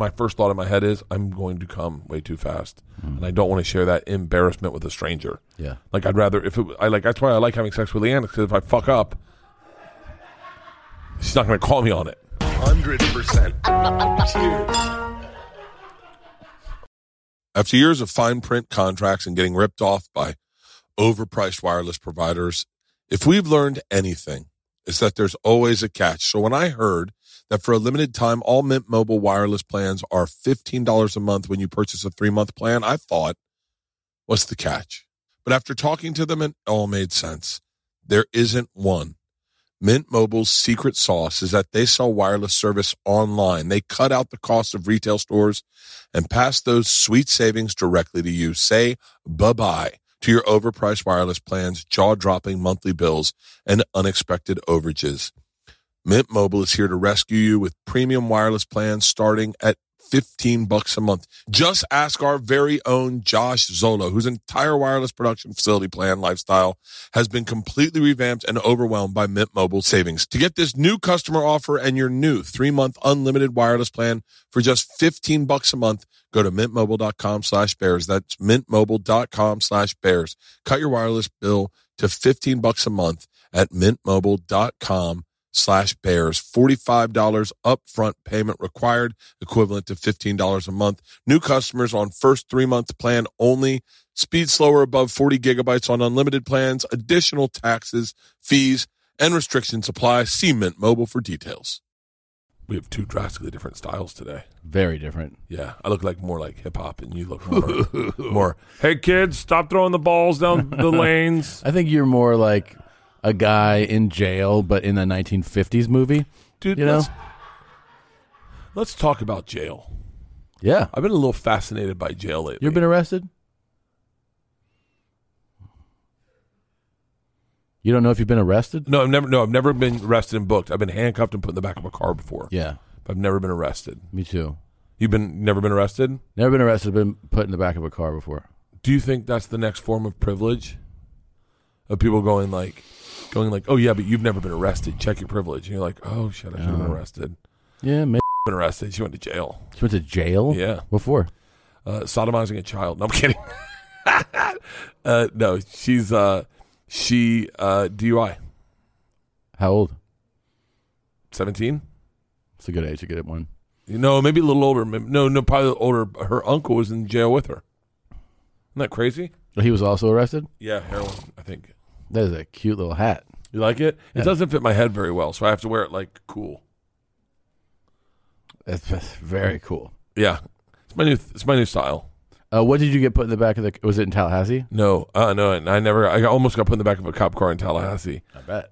my first thought in my head is I'm going to come way too fast, and I don't want to share that embarrassment with a stranger. Yeah, like I'd rather that's why I like having sex with Leanne, because if I fuck up, she's not going to call me on it. 100%. Cheers. After years of fine print contracts and getting ripped off by overpriced wireless providers, if we've learned anything, it's that there's always a catch. So when I heard that for a limited time, all Mint Mobile wireless plans are $15 a month when you purchase a 3-month plan, I thought, what's the catch? But after talking to them, it all made sense. There isn't one. Mint Mobile's secret sauce is that they sell wireless service online. They cut out the cost of retail stores and pass those sweet savings directly to you. Say bye-bye to your overpriced wireless plans, jaw-dropping monthly bills, and unexpected overages. Mint Mobile is here to rescue you with premium wireless plans starting at $15 a month. Just ask our very own Josh Zolo, whose entire wireless production facility plan lifestyle has been completely revamped and overwhelmed by Mint Mobile savings. To get this new customer offer and your new 3-month unlimited wireless plan for just $15 a month, go to mintmobile.com/bears. That's mintmobile.com/bears. Cut your wireless bill to $15 a month at mintmobile.com/bears. $45 upfront payment required, equivalent to $15 a month. New customers on first 3-month plan only. Speed slower above 40 gigabytes on unlimited plans. Additional taxes, fees, and restrictions apply. See Mint Mobile for details. We have two drastically different styles today. very different. Yeah, I look like more like hip hop, and you look more. Hey kids, stop throwing the balls down the lanes. I think you're more like a guy in jail, but in a 1950s movie. Dude, you know? Let's talk about jail. Yeah. I've been a little fascinated by jail lately. You ever been arrested? You don't know if you've been arrested? No, I've never been arrested and booked. I've been handcuffed and put in the back of a car before. Yeah. But I've never been arrested. Me too. Never been arrested? Never been arrested, been put in the back of a car before. Do you think that's the next form of privilege? Of people going like, oh yeah, but you've never been arrested. Check your privilege. And you're like, oh shit, I should have been arrested. Yeah, maybe. Been arrested. She went to jail. She went to jail? Yeah. What for? Sodomizing a child. No, I'm kidding. No, she DUI. How old? 17. It's a good age to get it one. Maybe a little older. No, probably older. Her uncle was in jail with her. Isn't that crazy? He was also arrested? Yeah, heroin, I think. That is a cute little hat. You like it? Yeah. It doesn't fit my head very well, so I have to wear it like cool. That's very cool. Yeah. It's my new style. What did you get put in the back of the... Was it in Tallahassee? No, I almost got put in the back of a cop car in Tallahassee. I bet.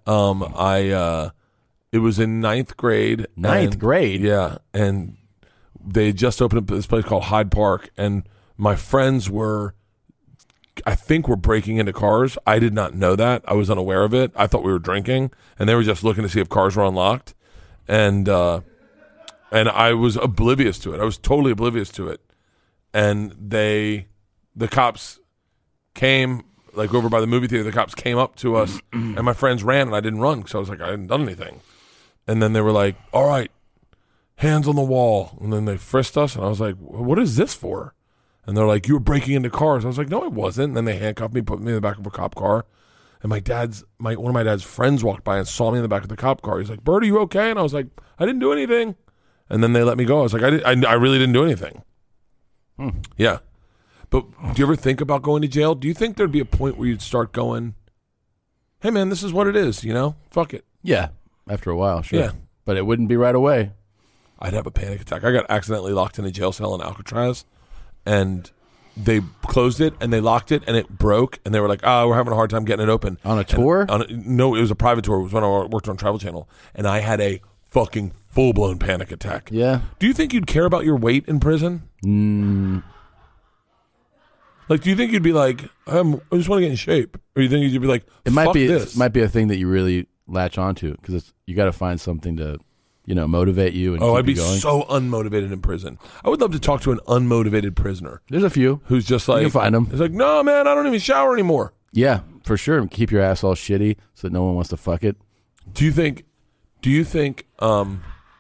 It was in 9th grade. Ninth grade? Yeah, and they had just opened up this place called Hyde Park, and my friends were breaking into cars. I did not know that. I was unaware of it. I thought we were drinking, and they were just looking to see if cars were unlocked, and I was oblivious to it. I was totally oblivious to it, and the cops came, like over by the movie theater. The cops came up to us, and my friends ran, and I didn't run because I was like, I hadn't done anything. And then they were like, all right, hands on the wall. And then they frisked us, and I was like, what is this for? And they're like, you were breaking into cars. I was like, no, I wasn't. And then they handcuffed me, put me in the back of a cop car. And one of my dad's friends walked by and saw me in the back of the cop car. He's like, Bert, are you okay? And I was like, I didn't do anything. And then they let me go. I was like, I really didn't do anything. Yeah. But do you ever think about going to jail? Do you think there'd be a point where you'd start going, hey, man, this is what it is, Fuck it. Yeah. After a while, sure. Yeah. But it wouldn't be right away. I'd have a panic attack. I got accidentally locked in a jail cell in Alcatraz, and they closed it, and they locked it, and it broke, and they were like, we're having a hard time getting it open. On a tour? No, it was a private tour. It was when I worked on Travel Channel, and I had a fucking full-blown panic attack. Yeah. Do you think you'd care about your weight in prison? Like, do you think you'd be like, I just want to get in shape? Or do you think you'd be like, it might be a thing that you really latch onto, because you got to find something to, motivate you and keep I'd be you going. so unmotivated in prison. I would love to talk to an unmotivated prisoner. There's a few who's just like, you can find them. It's like, no, man, I don't even shower anymore. Yeah, for sure. And keep your ass all shitty so that no one wants to fuck it. Do you think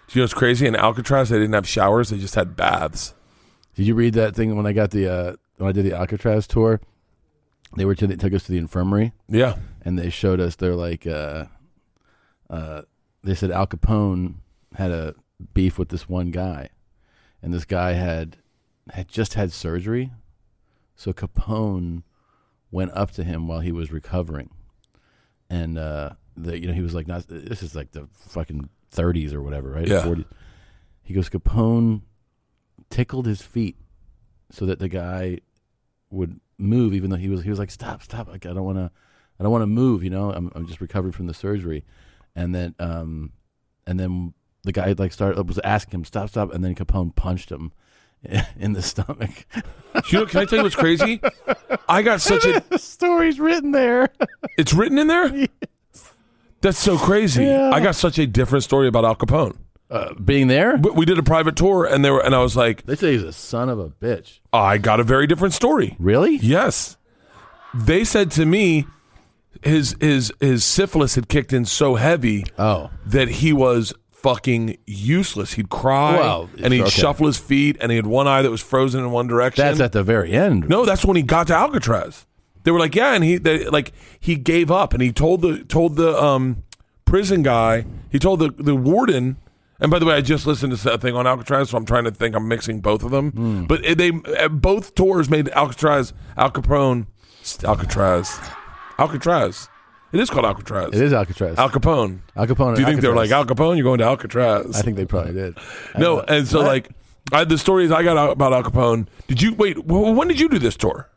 Do you know what's crazy? In Alcatraz, they didn't have showers; they just had baths. Did you read that thing when I got the when I did the Alcatraz tour? They took us to the infirmary. Yeah, and they showed us. They're like, they said Al Capone had a beef with this one guy, and this guy had just had surgery, so Capone went up to him while he was recovering, and he was like, not, this is like the fucking 30s or whatever, right? Yeah. 40s. He goes, Capone tickled his feet so that the guy would move, even though he was like, stop, like I don't want to move, I'm just recovering from the surgery, and then the guy was asking him stop, and then Capone punched him in the stomach. Can I tell you what's crazy? I got such a The story's written there. It's written in there? Yes. That's so crazy. Yeah. I got such a different story about Al Capone. Being there? We did a private tour, and I was like, They say he's a son of a bitch. I got a very different story. Really? Yes. They said to me his syphilis had kicked in so heavy that he was fucking useless. He'd cry, and he'd shuffle his feet, and he had one eye that was frozen in one direction. That's at the very end. No, that's when he got to Alcatraz. They were like, yeah, and he gave up, and he told the prison guy, he told the warden. And by the way, I just listened to that thing on Alcatraz, so I'm trying to think I'm mixing both of them. But they both tours made Alcatraz. It is called Alcatraz. It is Alcatraz. Al Capone. Al Capone. Do you think they're like, Al Capone, you're going to Alcatraz? I think they probably did. No, and so the stories I got about Al Capone. When did you do this tour?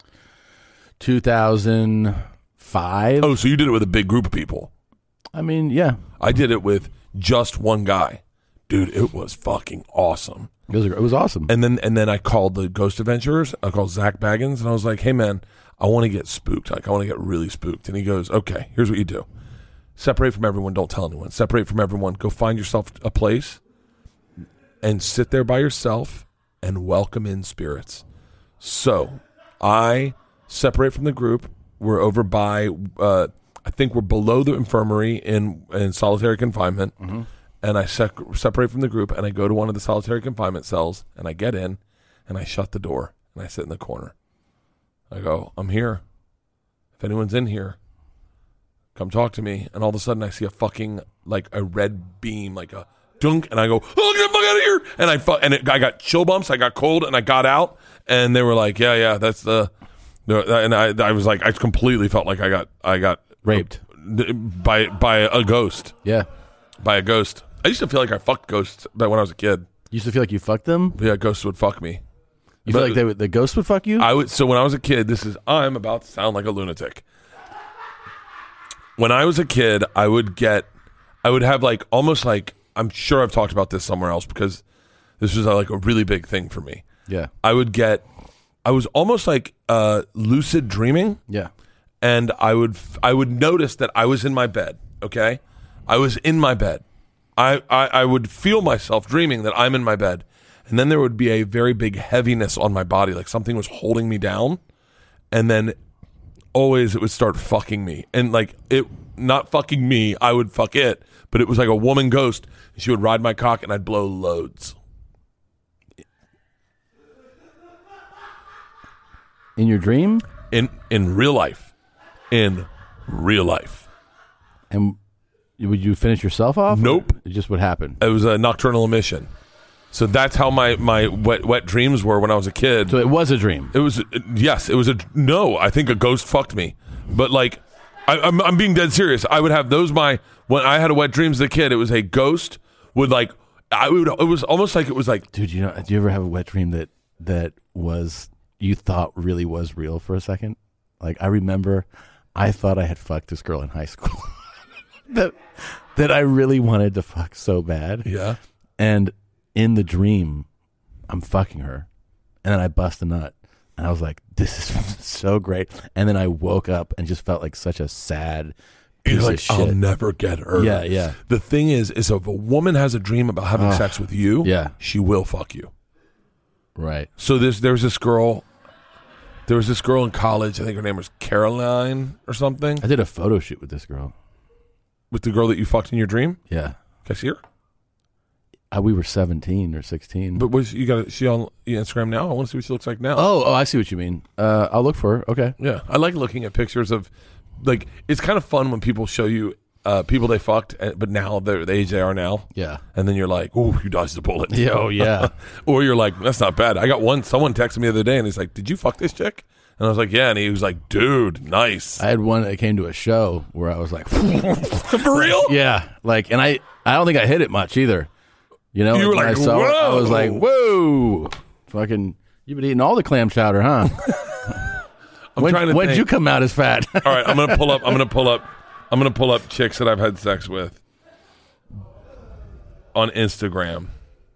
2005. Oh, so you did it with a big group of people. I mean, yeah. I did it with just one guy. Dude, it was fucking awesome. It was awesome. And then I called the Ghost Adventurers. I called Zach Baggins, and I was like, hey, man, I want to get spooked. Like, I want to get really spooked. And he goes, okay, here's what you do. Separate from everyone. Don't tell anyone. Separate from everyone. Go find yourself a place and sit there by yourself and welcome in spirits. So I separate from the group. We're over by, I think we're below the infirmary in solitary confinement. Mm-hmm. And I separate from the group, and I go to one of the solitary confinement cells, and I get in, and I shut the door, and I sit in the corner. I go, I'm here. If anyone's in here, come talk to me. And all of a sudden, I see a fucking, like, a red beam, like a dunk, and I go, oh, get the fuck out of here! And I got chill bumps, I got cold, and I got out, and they were like, yeah, that's and I was like, I completely felt like I got raped by a ghost. Yeah. By a ghost. I used to feel like I fucked ghosts when I was a kid. You used to feel like you fucked them? Yeah, ghosts would fuck me. You feel like the ghosts would fuck you? So when I was a kid, I'm about to sound like a lunatic. When I was a kid, I would have like, almost like, I'm sure I've talked about this somewhere else because this was like a really big thing for me. Yeah. I was almost like lucid dreaming. Yeah. And I would notice that I was in my bed, okay? I was in my bed. I would feel myself dreaming that I'm in my bed. And then there would be a very big heaviness on my body, like something was holding me down. And then always it would start fucking me. And like it, not fucking me, I would fuck it. But it was like a woman ghost. And she would ride my cock and I'd blow loads. In your dream? In real life. In real life. And would you finish yourself off? Nope. It just would happen. It was a nocturnal emission. So that's how my wet dreams were when I was a kid. So it was a dream. It was, yes, it was no, I think a ghost fucked me. But like, I'm being dead serious. I would have those when I had a wet dreams as a kid, it was a ghost would like, it was almost like it was like. Dude, do you ever have a wet dream that was, you thought really was real for a second? Like, I remember I thought I had fucked this girl in high school. that I really wanted to fuck so bad. Yeah. And in the dream, I'm fucking her. And then I bust a nut. And I was like, this is so great. And then I woke up and just felt like such a sad piece of shit. I'll never get her. Yeah, yeah. The thing is if a woman has a dream about having sex with you, she will fuck you. Right. So there was this girl in college, I think her name was Caroline or something. I did a photo shoot with this girl. With the girl that you fucked in your dream? Yeah. Can I see her? We were 17 or 16. But is she on Instagram now? I want to see what she looks like now. Oh, I see what you mean. I'll look for her. Okay. Yeah, I like looking at pictures of, like, it's kind of fun when people show you people they fucked, but now they're the age they are now. Yeah. And then you're like, "Ooh, you dodged the bullet." Yeah, oh, yeah. Or you're like, "That's not bad." I got someone texted me the other day, and he's like, "Did you fuck this chick?" And I was like, "Yeah." And he was like, "Dude, nice." I had one that came to a show where I was like, For real? yeah. Like, and I don't think I hit it much either. You know? You were when like, I saw it, I "Whoa." was like, whoa. Fucking, you've been eating all the clam chowder, huh? I'm trying to When'd think. you come out as fat? All right, I'm gonna pull up chicks that I've had sex with on Instagram.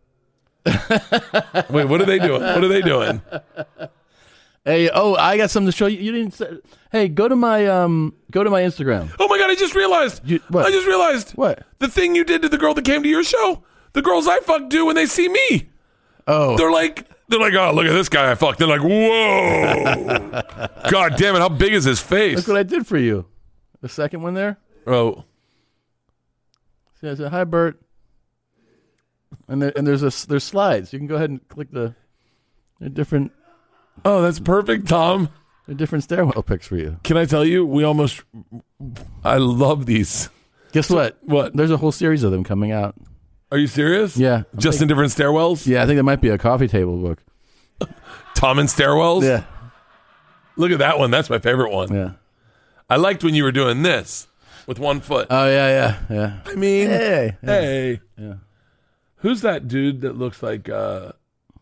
Wait, what are they doing? What are they doing? Hey, I got something to show you. You didn't say. Hey, go to my Instagram. Oh my god! I just realized. What? I just realized. What? The thing you did to the girl that came to your show. The girls I fucked do when they see me. Oh, They're like, "Oh, look at this guy I fucked." They're like, "Whoa, god damn it! How big is his face?" look what I did for you. The second one there. Oh, See, I said, "Hi, Bert." And there's slides. You can go ahead and click they're different. oh, that's perfect, Tom. They're different stairwell pics for you. Can I tell you? I love these. Guess what? What? There's a whole series of them coming out. Are you serious? Yeah. Just in different stairwells? Yeah, I think that might be a coffee table book. Tom and stairwells? Yeah. Look at that one. That's my favorite one. Yeah. I liked when you were doing this with one foot. Oh, yeah. I mean, Hey. hey. Yeah. Who's that dude that looks like the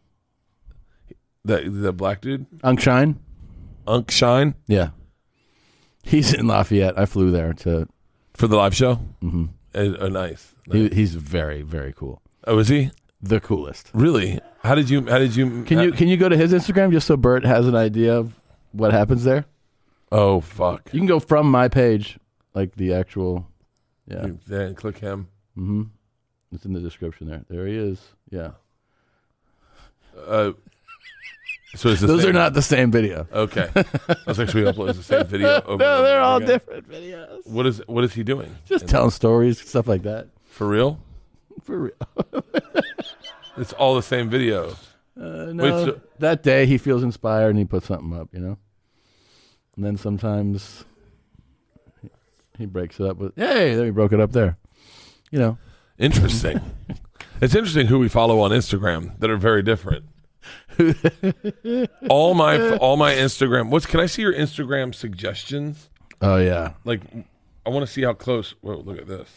black dude? Unk Shine? Unk Shine? Yeah. He's in Lafayette. I flew there For the live show? Mm-hmm. Nice. He's very, very cool. Oh, is he? The coolest. Really? How did you Can you go to his Instagram just so Bert has an idea of what happens there? Oh, fuck. You can go from my page, like the actual. Yeah. Then click him. Mm-hmm. It's in the description there. There he is. Yeah. So it's the Those same. are not the same video. Okay. I was like, should we upload the same video over and No, over they're all again? different videos. What is he doing? Just telling stories, stuff like that. For real? For real. It's all the same video. No, Wait, so- that day he feels inspired and he puts something up, you know? And then sometimes he breaks it up with, hey, then he broke it up there. You know. Interesting. It's interesting who we follow on Instagram that are very different. all my Instagram. Can I see your Instagram suggestions? Oh, yeah. Like, I want to see how close. Whoa, look at this.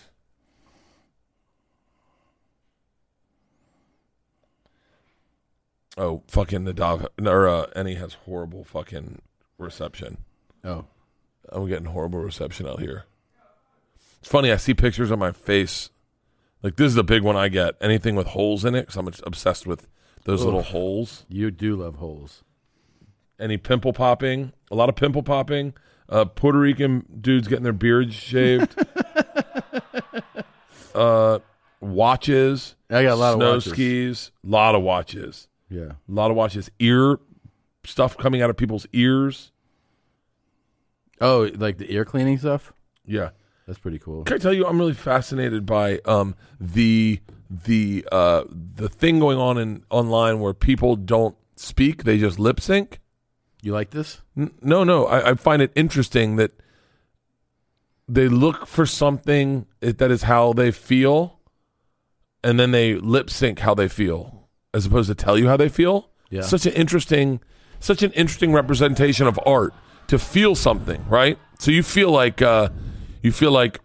Oh, fucking Nadav or Annie has horrible fucking reception. Oh. I'm getting horrible reception out here. It's funny. I see pictures on my face. Like, this is a big one I get. Anything with holes in it, because I'm obsessed with those little holes. You do love holes. Any pimple popping. A lot of pimple popping. Puerto Rican dudes getting their beards shaved. Watches. I got a lot of snow watches. skis. A lot of watches. Yeah. A lot of watches. Ear stuff coming out of people's ears. Oh, like the ear cleaning stuff? Yeah. That's pretty cool. Can I tell you, I'm really fascinated by the thing going on online where people don't speak; they just lip sync. You like this? No. I find it interesting that they look for something that is how they feel, and then they lip sync how they feel, as opposed to tell you how they feel. Yeah. Such an interesting representation of art to feel something, right? So you feel like like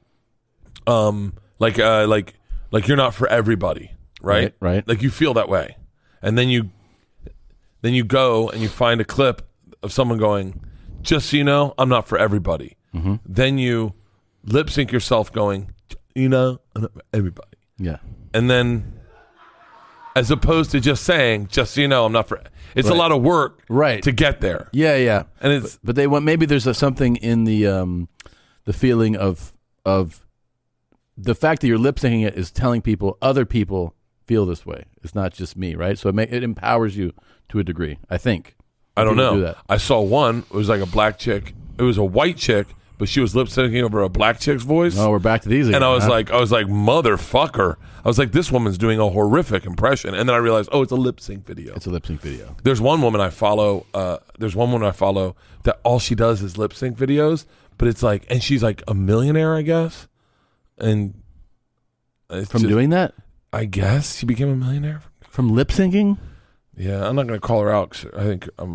you're not for everybody, right? Right. Like you feel that way, and then you go and you find a clip of someone going, "Just so you know, I'm not for everybody." Mm-hmm. Then you lip sync yourself going, "You know, I'm not for everybody," Yeah. and then as opposed to just saying, "Just so you know, I'm not for." It's a Right. lot of work, Right. to get there, Yeah, yeah. and it's But they want, maybe there's something in the feeling of the fact that you're lip syncing it is telling people other people feel this way. It's not just me, right? So it empowers you to a degree, I think. I don't People know. do that. I saw one. It was like a black chick. It was a white chick, but she was lip syncing over a black chick's voice. Oh, we're back to these again. And I was huh? like, motherfucker. I was like, this woman's doing a horrific impression. And then I realized, oh, it's a lip sync video. It's a lip sync video. There's one woman I follow. That all she does is lip sync videos. But it's like, and she's like a millionaire, I guess. And From doing that? I guess she became a millionaire. From lip syncing? Yeah, I'm not going to call her out. 'Cause I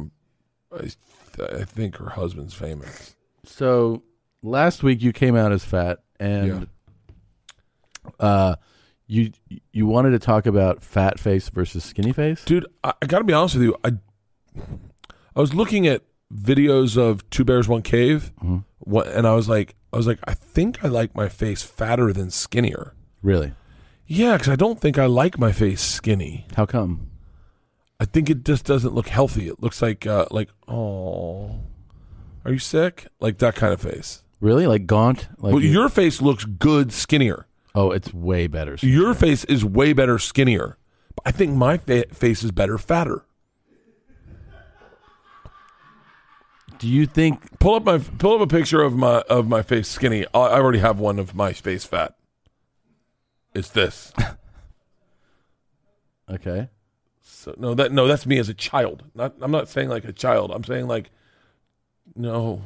think her husband's famous. So last week you came out as fat, and you wanted to talk about fat face versus skinny face? Dude, I got to be honest with you. I was looking at videos of Two Bears, One Cave, and I was like, I think I like my face fatter than skinnier. Really? Yeah, because I don't think I like my face skinny. How come? I think it just doesn't look healthy. It looks like oh, are you sick? Like that kind of face. Really? Like gaunt? Like Well, your face looks good skinnier. Oh, it's way better. Your face is way better skinnier. But I think my face is better fatter. Do you think Pull up a picture of my face skinny. I already have one of my face fat. It's this. Okay. So that's me as a child. I'm not saying like a child. I'm saying like no.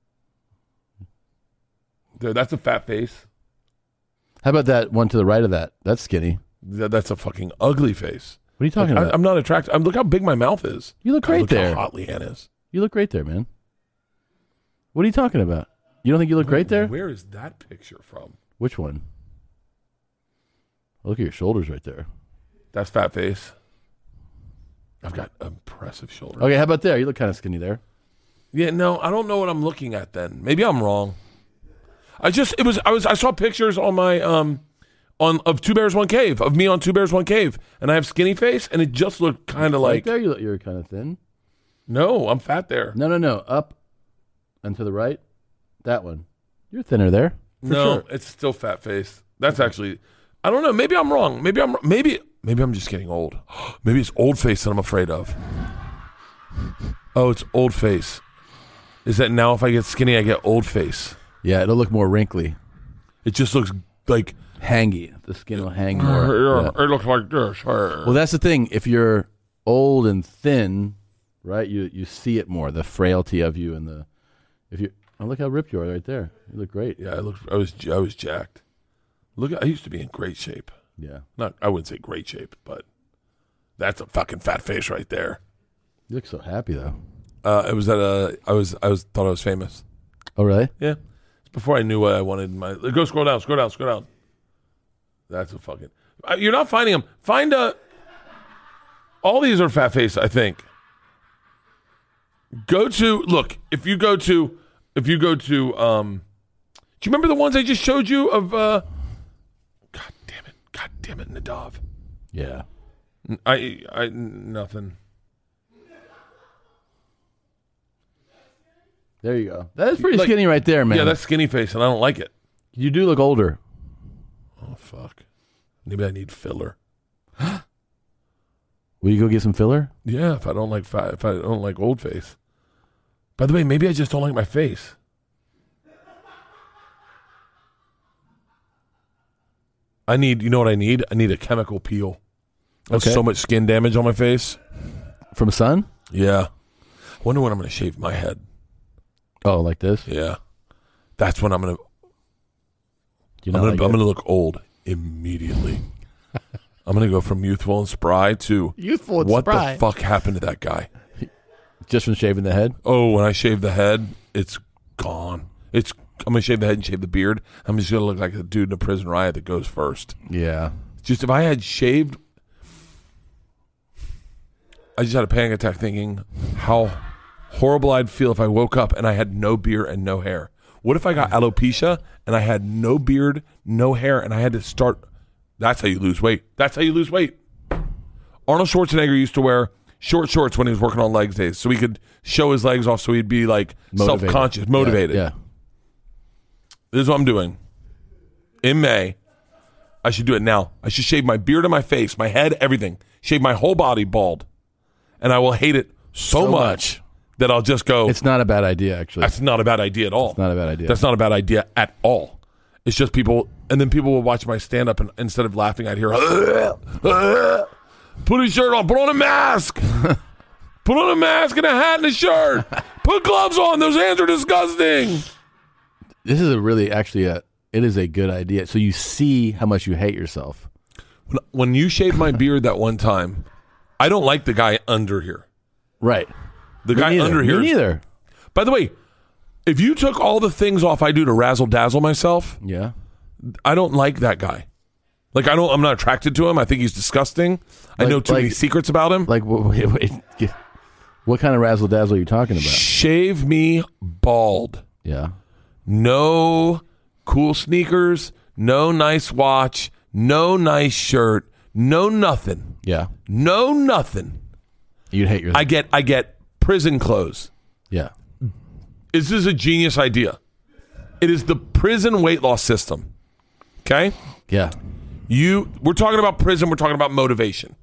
There, that's a fat face. How about that one to the right of that? That's skinny. That's a fucking ugly face. What are you talking about? I'm not attracted. Look how big my mouth is. You look great look there. How hot Leanne is. You look great there, man. What are you talking about? You don't think you look great there? Where is that picture from? Which one? Look at your shoulders right there. That's fat face. I've got impressive shoulders. Okay, how about there? You look kind of skinny there. Yeah, no, I don't know what I'm looking at then. Maybe I'm wrong. I saw pictures on my of Two Bears, One Cave, of me on Two Bears, One Cave, and I have skinny face, and it just looked kind of Right like there, you're kind of thin. no, I'm fat there. No. Up and to the right. That one. You're thinner there. For No, sure. it's still fat face. That's actually, I don't know. Maybe I'm wrong. Maybe I'm just getting old. Maybe it's old face that I'm afraid of. Oh, it's old face. Is that now if I get skinny, I get old face? Yeah, it'll look more wrinkly. It just looks like Hangy. The skin will hang more. Yeah. It looks like this. Well, that's the thing. If you're old and thin, right, you see it more, the frailty of you and the look how ripped you are right there. You look great. Yeah, I was jacked. Look, I used to be in great shape. Yeah. I wouldn't say great shape, but that's a fucking fat face right there. You look so happy though. It was thought I was famous. Oh really? Yeah. It's before I knew what I wanted in my go scroll down. That's a fucking you're not finding them. Find all these are fat face, I think. If you go to do you remember the ones I just showed you of God damn it, Nadav. Yeah. I nothing. There you go. That is pretty skinny right there, man. Yeah, that's skinny face, and I don't like it. You do look older. Oh fuck. Maybe I need filler. Will you go get some filler? Yeah, if I don't like old face. By the way, maybe I just don't like my face. You know what I need? I need a chemical peel. That's so much skin damage on my face. From sun? Yeah. I wonder when I'm going to shave my head. Oh, like this? Yeah. That's when I'm going to I'm going to look old immediately. I'm going to go from youthful and spry to youthful and what spry. the fuck happened to that guy? Just from shaving the head? Oh, when I shave the head, it's gone. I'm going to shave the head and shave the beard. I'm just going to look like a dude in a prison riot that goes first. Yeah. Just if I had shaved, I just had a panic attack thinking how horrible I'd feel if I woke up and I had no beard and no hair. What if I got alopecia and I had no beard, no hair, and I had to start? That's how you lose weight. Arnold Schwarzenegger used to wear short shorts when he was working on legs days so he could show his legs off so he'd be like self-conscious, motivated. Yeah. This is what I'm doing. In May, I should do it now. I should shave my beard and my face, my head, everything. Shave my whole body bald. And I will hate it so much that I'll just go. It's not a bad idea, actually. That's not a bad idea at all. It's not a bad idea. That's not a bad idea at all. It's just people, and then people will watch my stand up, and instead of laughing, I'd hear, put his shirt on, put on a mask. Put on a mask and a hat and a shirt. Put gloves on. Those hands are disgusting. This is it is a good idea. So you see how much you hate yourself. When you shaved my beard that one time, I don't like the guy under here. Right. The guy under here. Me neither. By the way, if you took all the things off I do to razzle dazzle myself, Yeah. I don't like that guy. Like I'm not attracted to him. I think he's disgusting. I know too many secrets about him. Like, wait. What kind of razzle dazzle are you talking about? Shave me bald. Yeah. No cool sneakers, no nice watch, no nice shirt, no nothing. Yeah. No nothing. You'd hate yourself. I get prison clothes. Yeah. This is a genius idea. It is the prison weight loss system. Okay? Yeah. We're talking about prison, we're talking about motivation.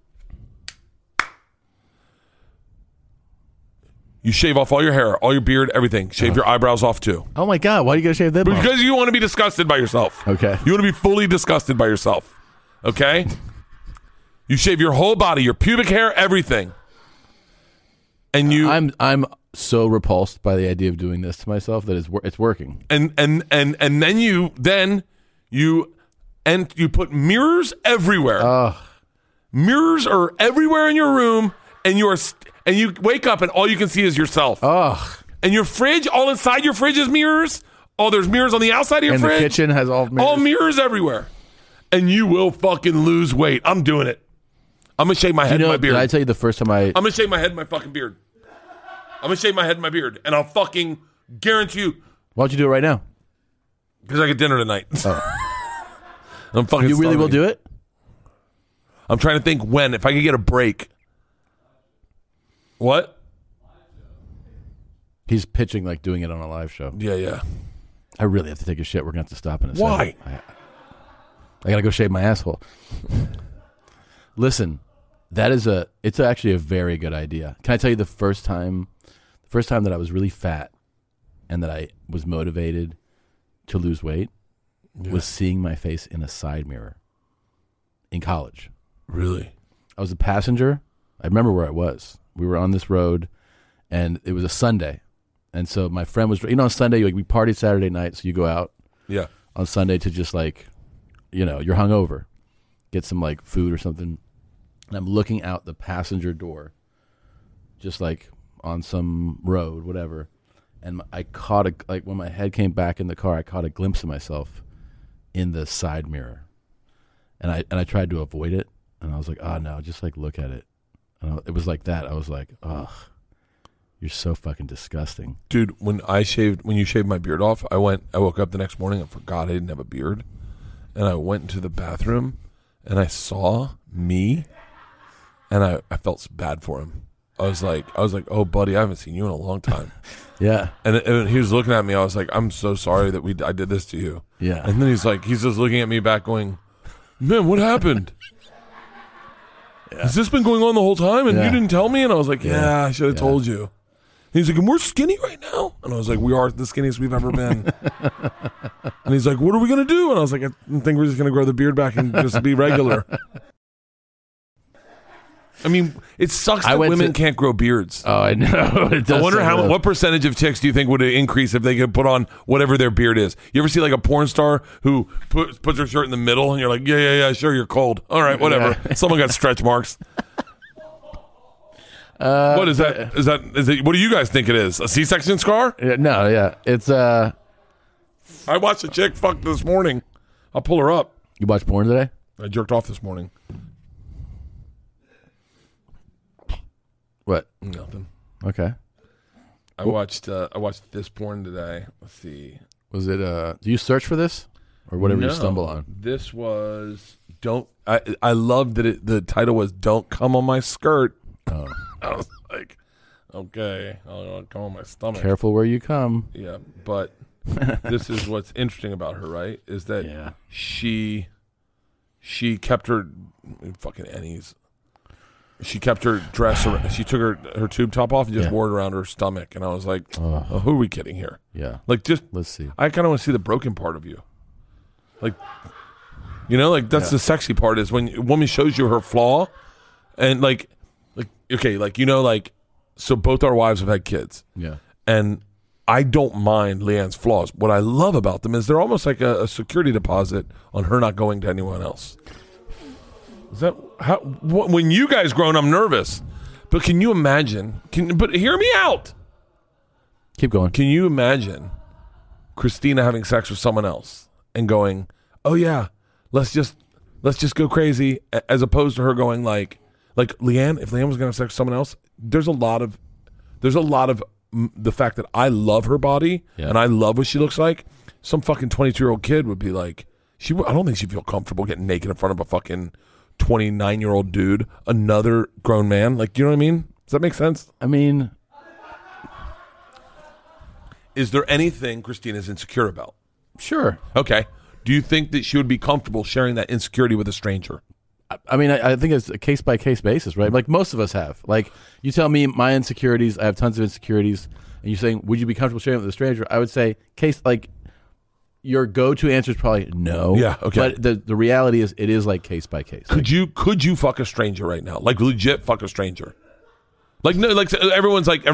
You shave off all your hair, all your beard, everything. Shave your eyebrows off too. Oh my God! Why do you gotta shave that? Because you want to be disgusted by yourself. Okay. You want to be fully disgusted by yourself. Okay? You shave your whole body, your pubic hair, everything. And I'm so repulsed by the idea of doing this to myself that it's working. And then you put mirrors everywhere. Mirrors are everywhere in your room, and and you wake up and all you can see is yourself. And your fridge, all inside your fridge is mirrors. Oh, there's mirrors on the outside of your fridge. And the kitchen has all mirrors. All mirrors everywhere. And you will fucking lose weight. I'm doing it. I'm going to shave my head and my beard. Did I tell you the first time I'm going to shave my head and my fucking beard. I'm going to shave my head and my beard. And I'll fucking guarantee you. Why don't you do it right now? Because I get dinner tonight. I'm fucking You really starving. will do it? I'm trying to think when. If I could get a break. What? He's pitching like doing it on a live show. Yeah. I really have to take a shit. We're going to have to stop in a Why? second. I got to go shave my asshole. Listen, it's actually a very good idea. Can I tell you the first time that I was really fat and that I was motivated to lose weight was seeing my face in a side mirror in college. Really? I was a passenger. I remember where I was. We were on this road, and it was a Sunday. And so my friend was, on Sunday, we party Saturday night, so you go out on Sunday to just you're hungover, get some food or something. And I'm looking out the passenger door, just on some road, whatever. And I caught when my head came back in the car, I caught a glimpse of myself in the side mirror. And I tried to avoid it. And I was like, oh no, just look at it. And it was like that. I was like, ugh, you're so fucking disgusting. Dude, when you shaved my beard off, I woke up the next morning and forgot I didn't have a beard. And I went into the bathroom and I saw me and I felt bad for him. I was like, oh buddy, I haven't seen you in a long time. Yeah. And he was looking at me. I was like, I'm so sorry that I did this to you. Yeah. And then he's just looking at me back going, man, what happened? Has this been going on the whole time and you didn't tell me? And I was like, I should have told you. And he's like, and we're skinny right now? And I was like, we are the skinniest we've ever been. And he's like, what are we going to do? And I was like, I think we're just going to grow the beard back and just be regular. I mean, it sucks that women can't grow beards. Oh, I know. I wonder what percentage of chicks do you think would increase if they could put on whatever their beard is? You ever see a porn star who puts her shirt in the middle and you're like, yeah, sure, you're cold. All right, whatever. Yeah. Someone got stretch marks. What is that? Is it? What do you guys think it is? A C-section scar? No, yeah. It's I watched a chick fuck this morning. I'll pull her up. You watched porn today? I jerked off this morning. What? Nothing. Okay. I watched this porn today. Let's see. Was it do you search for this or whatever you stumble on? This was I loved that the title was Don't Come on My Skirt. Oh. I was like, okay, I'll come on my stomach. Careful where you come. Yeah, but this is what's interesting about her, right? Is that she kept her fucking Ennies. she kept her dress. She took her tube top off and just wore it around her stomach. And I was like, oh, who are we kidding here? Yeah. Like, just let's see. I kind of want to see the broken part of you. Like, you know, like that's the sexy part is when a woman shows you her flaw, and like okay, like you know, like so both our wives have had kids. Yeah. And I don't mind Leanne's flaws. What I love about them is they're almost like a security deposit on her not going to anyone else. Is that how? When you guys grown, I'm nervous. But can you imagine? But hear me out. Keep going. Can you imagine Christina having sex with someone else and going, "Oh yeah, let's just go crazy," as opposed to her going like Leanne. If Leanne was going to have sex with someone else, there's a lot of the fact that I love her body and I love what she looks like. Some fucking 22-year-old kid would be like, I don't think she'd feel comfortable getting naked in front of a fucking 29-year-old dude, another grown man. Like, you know what I mean? Does that make sense? I mean, is there anything Christina's insecure about? Sure. Okay. Do you think that she would be comfortable sharing that insecurity with a stranger? I mean, I think it's a case-by-case basis, right? Like most of us have. Like, you tell me my insecurities, I have tons of insecurities, and you're saying, would you be comfortable sharing it with a stranger? I would say, your go-to answer is probably no. Yeah, okay. But the reality is, it is like case-by-case. Could you fuck a stranger right now? Like, legit fuck a stranger? Like, no, like, everyone's like,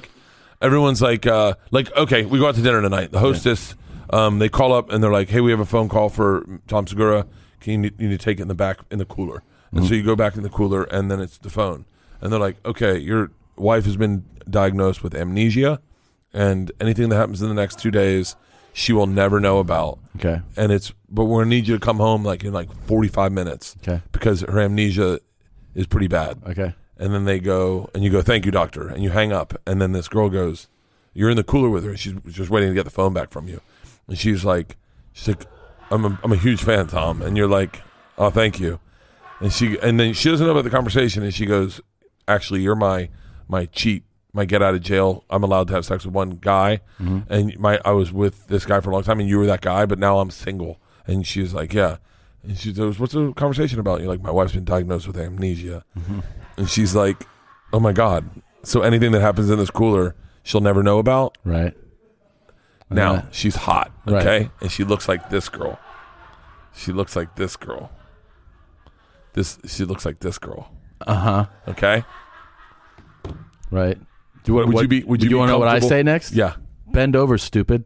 okay, we go out to dinner tonight. The hostess, they call up, and they're like, hey, we have a phone call for Tom Segura. You need to take it in the back in the cooler. And so you go back in the cooler, and then it's the phone. And they're like, okay, your wife has been diagnosed with amnesia, and anything that happens in the next 2 days, she will never know about. Okay. But we're going to need you to come home in 45 minutes. Okay. Because her amnesia is pretty bad. Okay. And then you go, thank you, doctor. And you hang up. And then this girl goes, you're in the cooler with her. She's just waiting to get the phone back from you. And she's like, I'm a huge fan, Tom. And you're like, oh, thank you. And then she doesn't know about the conversation, and she goes, actually, you're my cheat, my get out of jail. I'm allowed to have sex with one guy, and I was with this guy for a long time, and you were that guy, but now I'm single. And she's like, yeah. And she goes, what's the conversation about? And you're like, my wife's been diagnosed with amnesia. And she's like, oh my God. So anything that happens in this cooler, she'll never know about? Right. Now, she's hot, okay? Right. And she looks like this girl. She looks like this girl. She looks like this girl. Uh-huh. Okay? Right. Would you want to know what I say next? Yeah. Bend over, stupid.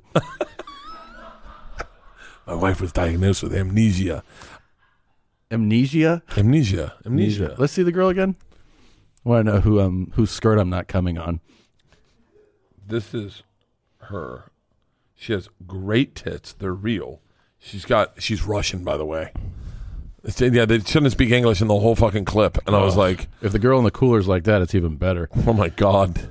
My wife was diagnosed with amnesia. Amnesia? Amnesia. Let's see the girl again. I want to know whose skirt I'm not coming on. This is her. She has great tits. They're real. She's Russian, by the way. Yeah, they shouldn't speak English in the whole fucking clip. And I was like, if the girl in the cooler's like that, it's even better. Oh my God.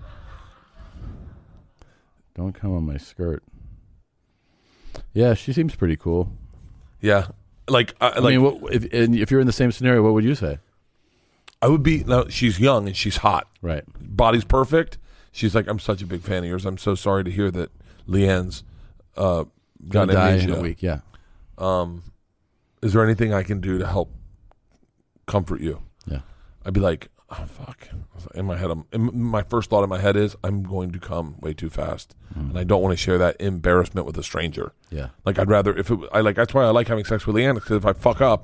Don't come on my skirt. Yeah, she seems pretty cool. Yeah. I mean, if you're in the same scenario, what would you say? I would be, now she's young and she's hot. Right. Body's perfect. She's like, I'm such a big fan of yours. I'm so sorry to hear that Leanne's got amnesia. In a week, yeah. Is there anything I can do to help comfort you? Yeah. I'd be like, oh fuck. In my head, my first thought in my head is, I'm going to come way too fast, and I don't want to share that embarrassment with a stranger. Yeah. Like I'd rather that's why I like having sex with Leanne, because if I fuck up,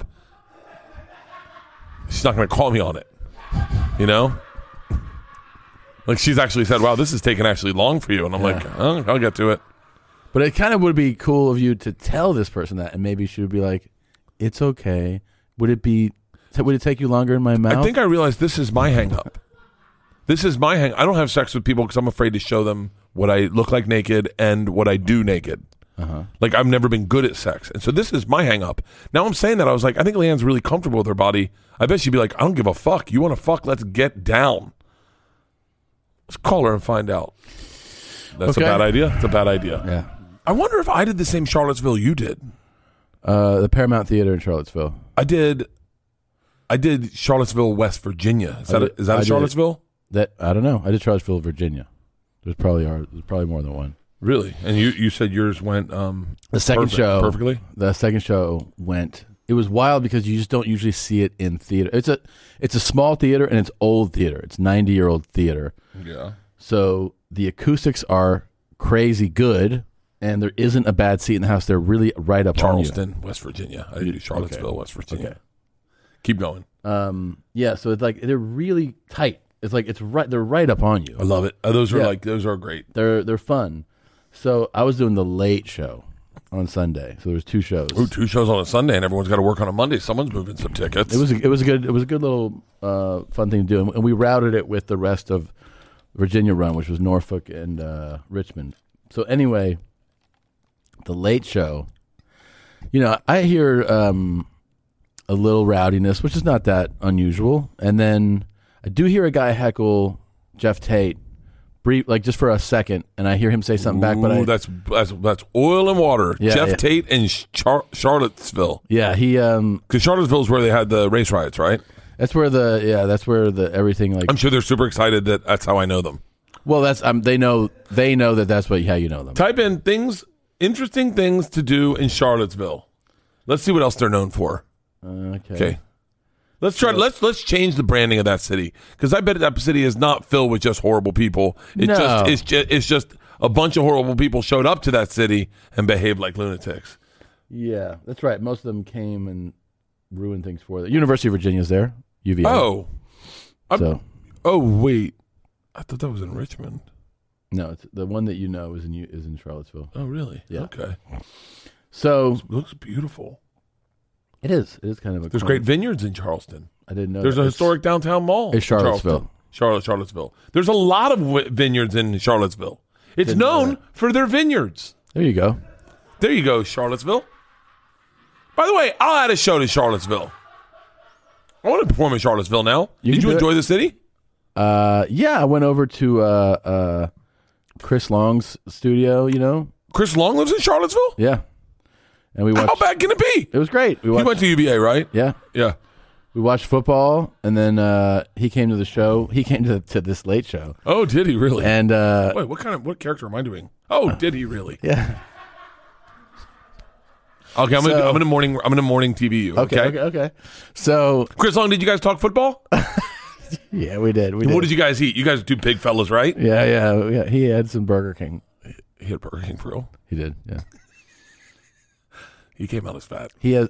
she's not going to call me on it. You know. Like she's actually said, wow, this is taking actually long for you. And I'm like, oh, I'll get to it. But it kind of would be cool of you to tell this person that, and maybe she would be like, it's okay. Would it take you longer in my mouth? I think I realized this is my hang up. I don't have sex with people because I'm afraid to show them what I look like naked and what I do naked. Uh-huh. Like I've never been good at sex. And so this is my hang up. Now I'm saying that, I was like, I think Leanne's really comfortable with her body. I bet she'd be like, I don't give a fuck. You want to fuck? Let's get down. Let's call her and find out. That's a bad idea. It's a bad idea. Yeah. I wonder if I did the same Charlottesville you did. The Paramount Theater in Charlottesville. I did Charlottesville, West Virginia. Is that Charlottesville? I don't know. I did Charlottesville, Virginia. There's probably more than one. Really? And you said yours went the second show perfectly? The second show went it was wild because you just don't usually see it in theater. It's a small theater and it's old theater. It's 90-year-old theater. Yeah. So the acoustics are crazy good, and there isn't a bad seat in the house. They're really right up on you. Charleston, West Virginia. I do Charlottesville, West Virginia. Okay. Keep going. Yeah, so it's like they're really tight. It's like they're right up on you. I love it. Those are great. They're fun. So I was doing the late show on Sunday. So there was 2 shows. Ooh, 2 shows on a Sunday, and everyone's got to work on a Monday. Someone's moving some tickets. It was a good little fun thing to do, and we routed it with the rest of Virginia run, which was Norfolk and Richmond. So anyway, the late show. I hear a little rowdiness, which is not that unusual, and then I do hear a guy heckle Jeff Tate. Like just for a second, and I hear him say something back. But that's oil and water. Yeah, Jeff yeah. Tate and Charlottesville. Yeah, he because Charlottesville is where they had the race riots, right? That's where the everything like. I'm sure they're super excited that's how I know them. Well, that's they know that's how you know them. Type in interesting things to do in Charlottesville. Let's see what else they're known for. Okay. Let's try. Let's change the branding of that city, because I bet that city is not filled with just horrible people. It's just a bunch of horrible people showed up to that city and behaved like lunatics. Yeah, that's right. Most of them came and ruined things for them. University of Virginia's there. UVA. Oh, so wait, I thought that was in Richmond. no, it's the one that is in Charlottesville. Oh, really? Yeah. Okay. So It looks beautiful. it is. It is kind of a. There's great vineyards in Charleston. I didn't know. There's a historic downtown mall. It's Charlottesville. Charlottesville. There's a lot of vineyards in Charlottesville. It's known for their vineyards. There you go. There you go, Charlottesville. By the way, I'll add a show to Charlottesville. I want to perform in Charlottesville now. Did you enjoy the city? Yeah, I went over to Chris Long's studio. Chris Long lives in Charlottesville? Yeah. And we watched. How bad can it be? It was great. He went to UVA, right? Yeah. Yeah. We watched football, and then he came to the show. He came to this late show. Oh, did he really? And wait, what character am I doing? Oh, did he really? yeah. Okay, I'm gonna morning TV you. Okay. So Chris Long, did you guys talk football? yeah, we did. What did you guys eat? You guys are 2 big fellas, right? Yeah. He had some Burger King. He had Burger King for real. He did. Yeah. He came out as fat. He has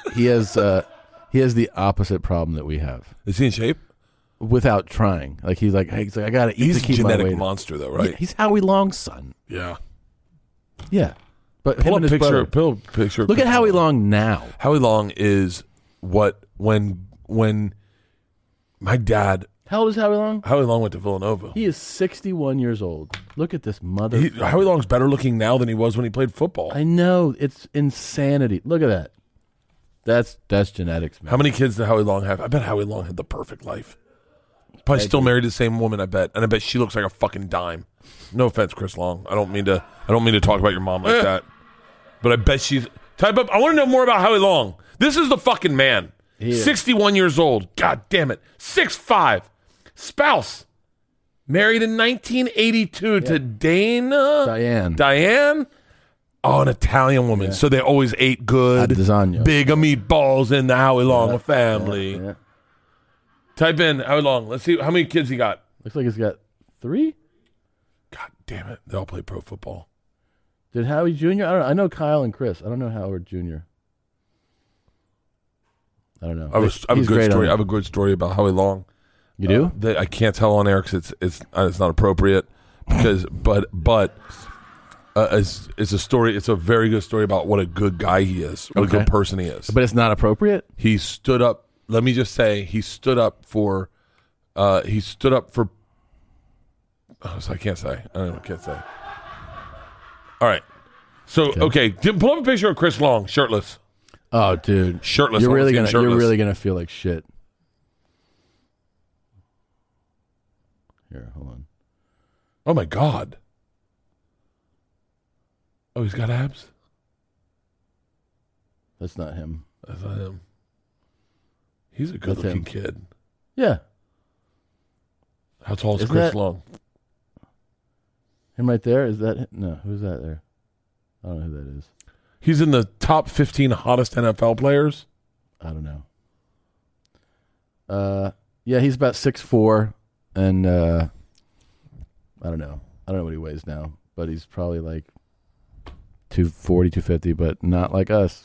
the opposite problem that we have. Is he in shape? Without trying, he's like I gotta eat to keep He's a my genetic weight. monster, though, right? Yeah, he's Howie Long's son. Yeah. Yeah, but Pull him up and his brother. picture. Look at Howie Long now. Howie Long is when my dad. How old is Howie Long? Howie Long went to Villanova. He is 61 years old. Look at this mother. Howie Long's better looking now than he was when he played football. I know, it's insanity. Look at that. That's genetics, man. How many kids did Howie Long have? I bet Howie Long had the perfect life. Probably still married to the same woman, I bet. And I bet she looks like a fucking dime. No offense, Chris Long. I don't mean to talk about your mom like that. But I bet she's type up. I want to know more about Howie Long. This is the fucking man. 61 years old. God damn it. 6'5". Spouse. Married in 1982 to Diane. Oh, an Italian woman. Yeah. So they always ate good. Lasagna. Big meatballs in the Howie Long family. Yeah. Type in Howie Long. Let's see how many kids he got. Looks like he's got 3. God damn it. They all play pro football. Did Howie Jr.? I don't know. I know Kyle and Chris. I don't know Howard Jr. I don't know. I have a good story about Howie Long. You do? That I can't tell on air because it's not appropriate. Because it's a story. It's a very good story about what a good guy he is, what a good person he is. But it's not appropriate. He stood up. Let me just say, he stood up for. Oh, so I can't say. I can't say. All right. So okay, pull up a picture of Chris Long, shirtless. Oh, dude, shirtless. You're really gonna feel like shit. Here, hold on. Oh my God. Oh, he's got abs? That's not him. That's not him. He's a good-looking kid. Yeah. How tall is Chris Long? Him right there? Is that... No, who's that there? I don't know who that is. He's in the top 15 hottest NFL players. I don't know. Yeah, he's about 6'4", and I don't know. I don't know what he weighs now, but he's probably like 240, 250, but not like us.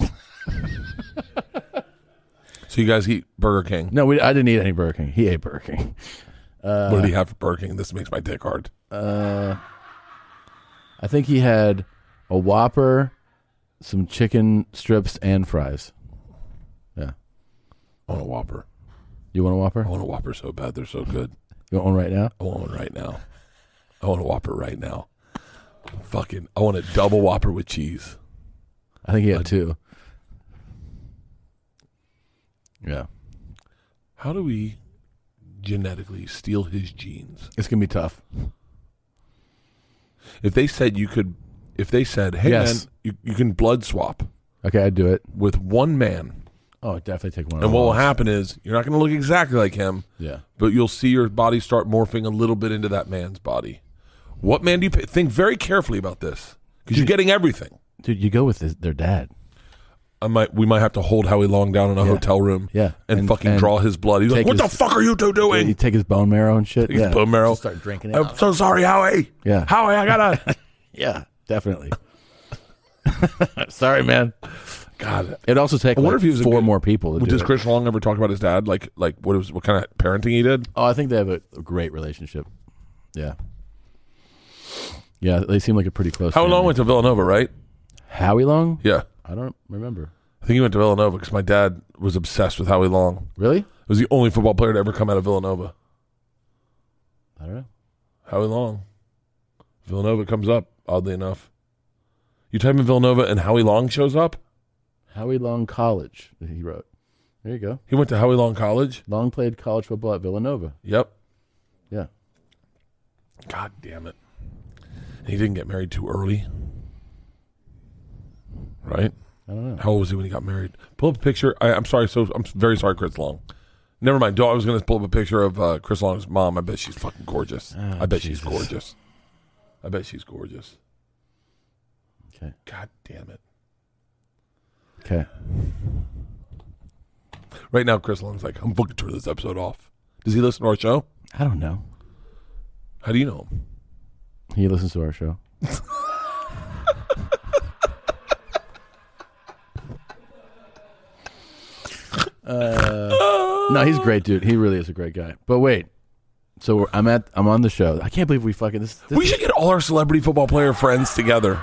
So you guys eat Burger King? No, I didn't eat any Burger King. He ate Burger King. What did he have for Burger King? This makes my dick hard. I think he had a Whopper, some chicken strips, and fries. Yeah. I want a Whopper. You want a Whopper? I want a Whopper so bad. They're so good. You want one right now? I want one right now. I want a Whopper right now. I want a double Whopper with cheese. I think he had two. Yeah. How do we genetically steal his genes? It's going to be tough. If they said, hey, Yes. man, you can blood swap Okay, I'd do it. with one man. Oh, definitely take one. And what will happen is you're not going to look exactly like him, Yeah. but you'll see your body start morphing a little bit into that man's body. What man do you pick? Think very carefully about this because you're getting everything. Dude, you go with their dad. We might have to hold Howie Long down in a hotel room, Yeah. and fucking draw his blood. He's like, take "What the his- fuck are you two doing?" You take his bone marrow and shit. His Yeah. bone marrow. Just start drinking it. I'm so sorry, Howie. Yeah. Howie, I gotta. Yeah, definitely. Sorry, man. God, It'd also take I wonder if he was a four good- more people to do does it. Chris Long ever talk about his dad? Like what kind of parenting he did? Oh, I think they have a great relationship. Yeah. Yeah, they seem like a pretty close Howie family. Long went to Villanova, right? Howie Long? Yeah, I don't remember. I think he went to Villanova because my dad was obsessed with Howie Long. Really? It was the only football player to ever come out of Villanova. I don't know. Howie Long. Villanova comes up, oddly enough. You type in Villanova and Howie Long shows up? Howie Long College, he wrote. There you go. He went to Howie Long College? Long played college football at Villanova. Yep. Yeah. God damn it. And he didn't get married too early. Right? I don't know. How old was he when he got married? Pull up a picture. I'm sorry. I'm very sorry, Chris Long. Never mind. I was going to pull up a picture of Chris Long's mom. I bet she's fucking gorgeous. Oh, I bet Jesus. she's gorgeous. I bet she's gorgeous. Okay. God damn it. Okay. Right now, Chris Long's like, I'm booking to turn this episode off. Does he listen to our show? I don't know. How do you know him? He listens to our show. No, he's a great dude. He really is a great guy. But wait, so I'm on the show. I can't believe we fucking this. We should get all our celebrity football player friends together.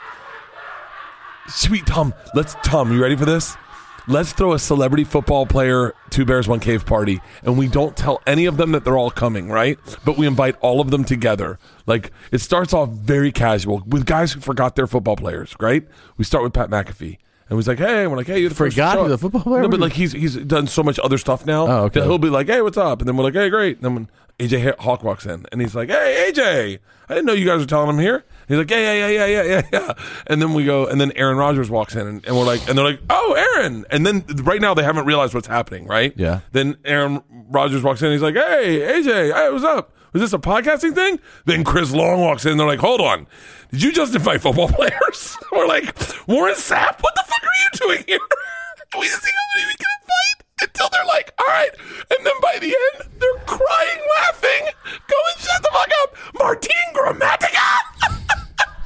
Sweet Tom, you ready for this? Let's throw a celebrity football player 2 Bears 1 Cave party, and we don't tell any of them that they're all coming, right? But we invite all of them together. Like, it starts off very casual with guys who forgot their football players, right? We start with Pat McAfee. And we're like, hey, you're the first to Forgot show he's up. a football player? No, but like he's done so much other stuff now. Oh, okay. That he'll be like, hey, what's up? And then we're like, hey, great. And then when AJ Hawk walks in, and he's like, hey, AJ, I didn't know you guys were telling him here. And he's like, yeah. And then we go, and then Aaron Rodgers walks in, and we're like, and they're like, oh, Aaron. And then right now they haven't realized what's happening, right? Yeah. Then Aaron Rodgers walks in, and he's like, hey, AJ, hey, what's up? Was this a podcasting thing? Then Chris Long walks in, and they're like, hold on. Did you just invite football players? We're like, Warren Sapp, what the fuck are you doing here? We see how many we can invite until they're like, all right. And then by the end, they're crying, laughing, going, shut the fuck up. Martin Gramatica.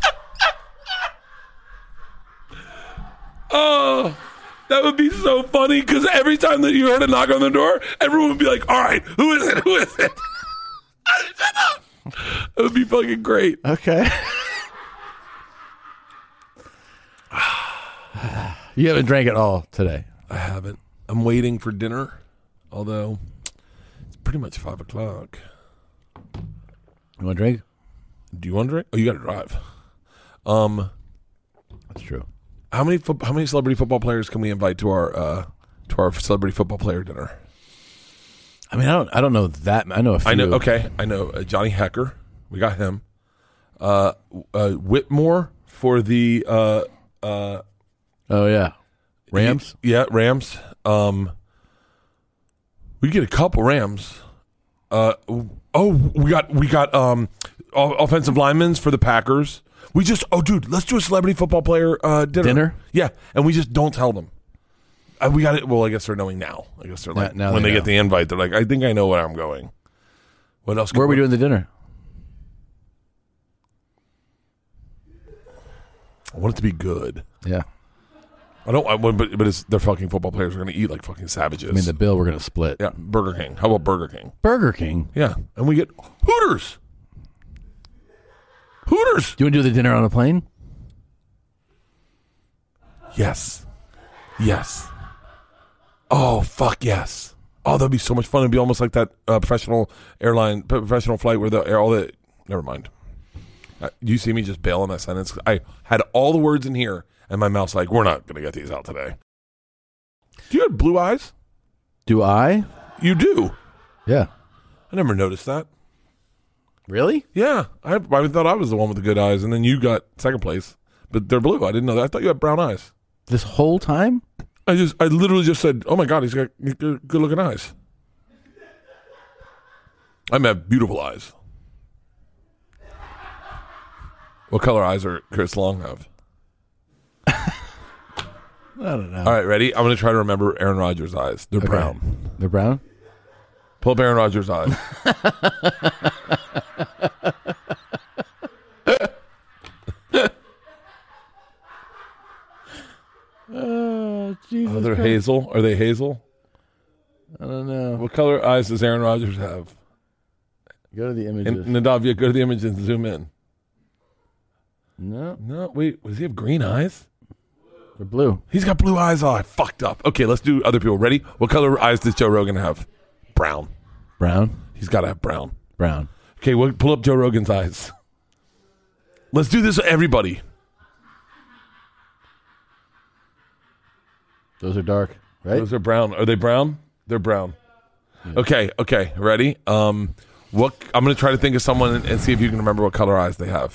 Oh, that would be so funny because every time that you heard a knock on the door, everyone would be like, all right, who is it? Shut up. That would be fucking great. Okay. You haven't drank at all today. I haven't. I'm waiting for dinner, although it's pretty much 5 o'clock. You want to drink? Do you want to drink? Oh, you got to drive. That's true. How many celebrity football players can we invite to our celebrity football player dinner? I mean, I don't know that. I know a few. I know. Okay, I know Johnny Hecker. We got him. Whitmore for the. Oh yeah, Rams. Yeah, Rams. We get a couple Rams. We got offensive linemen for the Packers. Dude, let's do a celebrity football player dinner. Dinner? Yeah, and we just don't tell them. We got it. Well, I guess they're knowing now. I guess they're like, Now when they they know. get the invite, they're like, I think I know where I'm going. What else? Where are we doing the dinner? I want it to be good. Yeah. But it's, they're fucking football players. Are going to eat like fucking savages. I mean, the bill we're going to split. Yeah, Burger King. How about Burger King? Burger King. Yeah, and we get Hooters. Hooters. Do you want to do the dinner on a plane? Yes. Yes. Oh, fuck yes. Oh, that'd be so much fun. It'd be almost like that professional flight where never mind. You see me just bail on that sentence? I had all the words in here, and my mouth's like, we're not going to get these out today. Do you have blue eyes? Do I? You do. Yeah. I never noticed that. Really? Yeah. I thought I was the one with the good eyes, and then you got second place. But they're blue. I didn't know that. I thought you had brown eyes. This whole time? I literally just said, oh my God, he's got good looking eyes. I have beautiful eyes. What color eyes are Chris Long have? I don't know. All right, ready? I'm going to try to remember Aaron Rodgers' eyes. They're Okay. brown. They're brown? Pull up Aaron Rodgers' eyes. Jesus Oh, they're hazel. Are they hazel? I don't know. What color eyes does Aaron Rodgers have? Go to the And images. Nadavia, go to the image and zoom in. No, No, wait. Does he have green eyes? they're blue. He's got blue eyes. Oh, I fucked up. Okay, let's do other people. Ready? What color eyes does Joe Rogan have? Brown. Brown? He's got to have brown. Brown. Okay, we'll pull up Joe Rogan's eyes. Let's do this, everybody. Those are dark, right? Those are brown. Are they brown? They're brown. Yeah. Okay. Ready? I'm going to try to think of someone and see if you can remember what color eyes they have.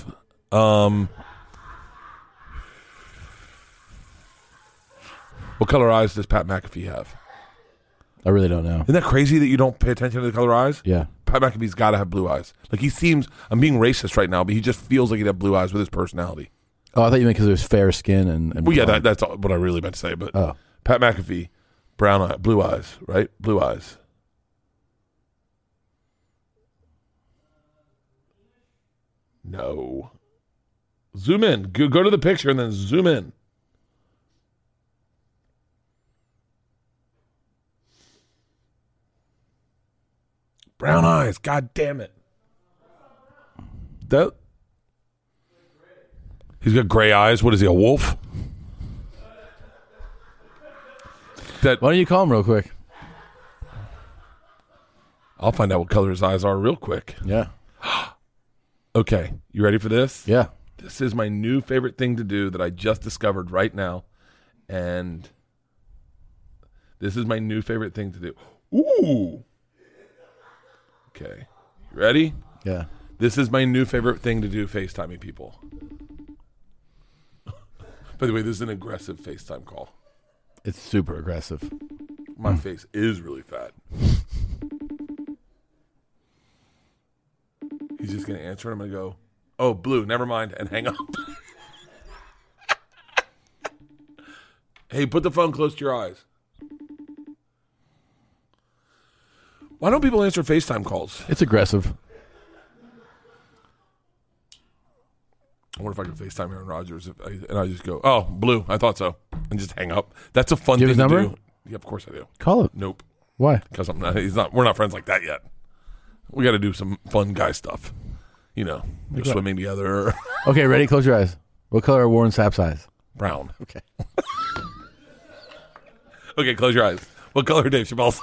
What color eyes does Pat McAfee have? I really don't know. Isn't that crazy that you don't pay attention to the color eyes? Yeah. Pat McAfee's got to have blue eyes. Like he seems, I'm being racist right now, but he just feels like he'd have blue eyes with his personality. Oh, I thought you meant because it was fair skin and Well, yeah, blonde. that's what I really meant to say. But Oh. Pat McAfee, blue eyes, right? Blue eyes. No. Zoom in. Go to the picture and then zoom in. Brown eyes. God damn it. That. He's got gray eyes. What is he, a wolf? That. Why don't you call him real quick? I'll find out what color his eyes are real quick. Yeah. Okay, you ready for this? Yeah. This is my new favorite thing to do that I just discovered right now. And this is my new favorite thing to do. Ooh. Okay. You ready? Yeah. This is my new favorite thing to do, FaceTiming people. By the way, this is an aggressive FaceTime call. It's super aggressive. My face is really fat. He's just going to answer, and I'm going to go, oh, blue, never mind, and hang up. Hey, put the phone close to your eyes. Why don't people answer FaceTime calls? It's aggressive. I wonder if I could FaceTime Aaron Rodgers and I just go, oh, blue, I thought so, and just hang up. That's a fun Do you thing have his to number? do. Yeah, of course I do. Call it. Nope, Why? because we're not friends like that yet. We got to do some fun guy stuff. You know, go what? swimming together. Okay, ready? Close your eyes. What color are Warren Sapp's eyes? Brown. Okay. Okay, close your eyes. What color are Dave Chappelle's?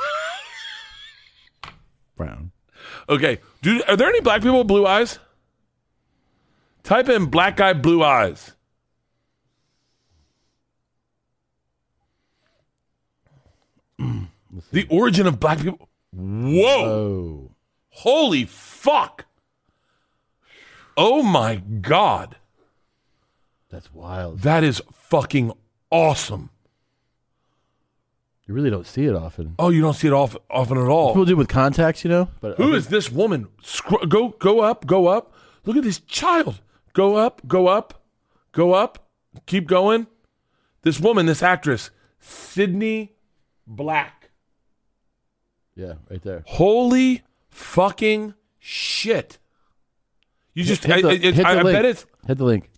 Brown. Okay, are there any black people with blue eyes? Type in black guy blue eyes. The origin of black people. Whoa. Oh. Holy fuck. Oh my God. That's wild. That is fucking awesome. You really don't see it often. Oh, you don't see it often at all. People do with contacts, you know? But Who is this woman? Go up. Look at this child. Go up. Keep going. This woman, this actress, Sydney Black. Yeah, right there. Holy fucking shit. You just, Hit the I link. bet it's, Hit the link.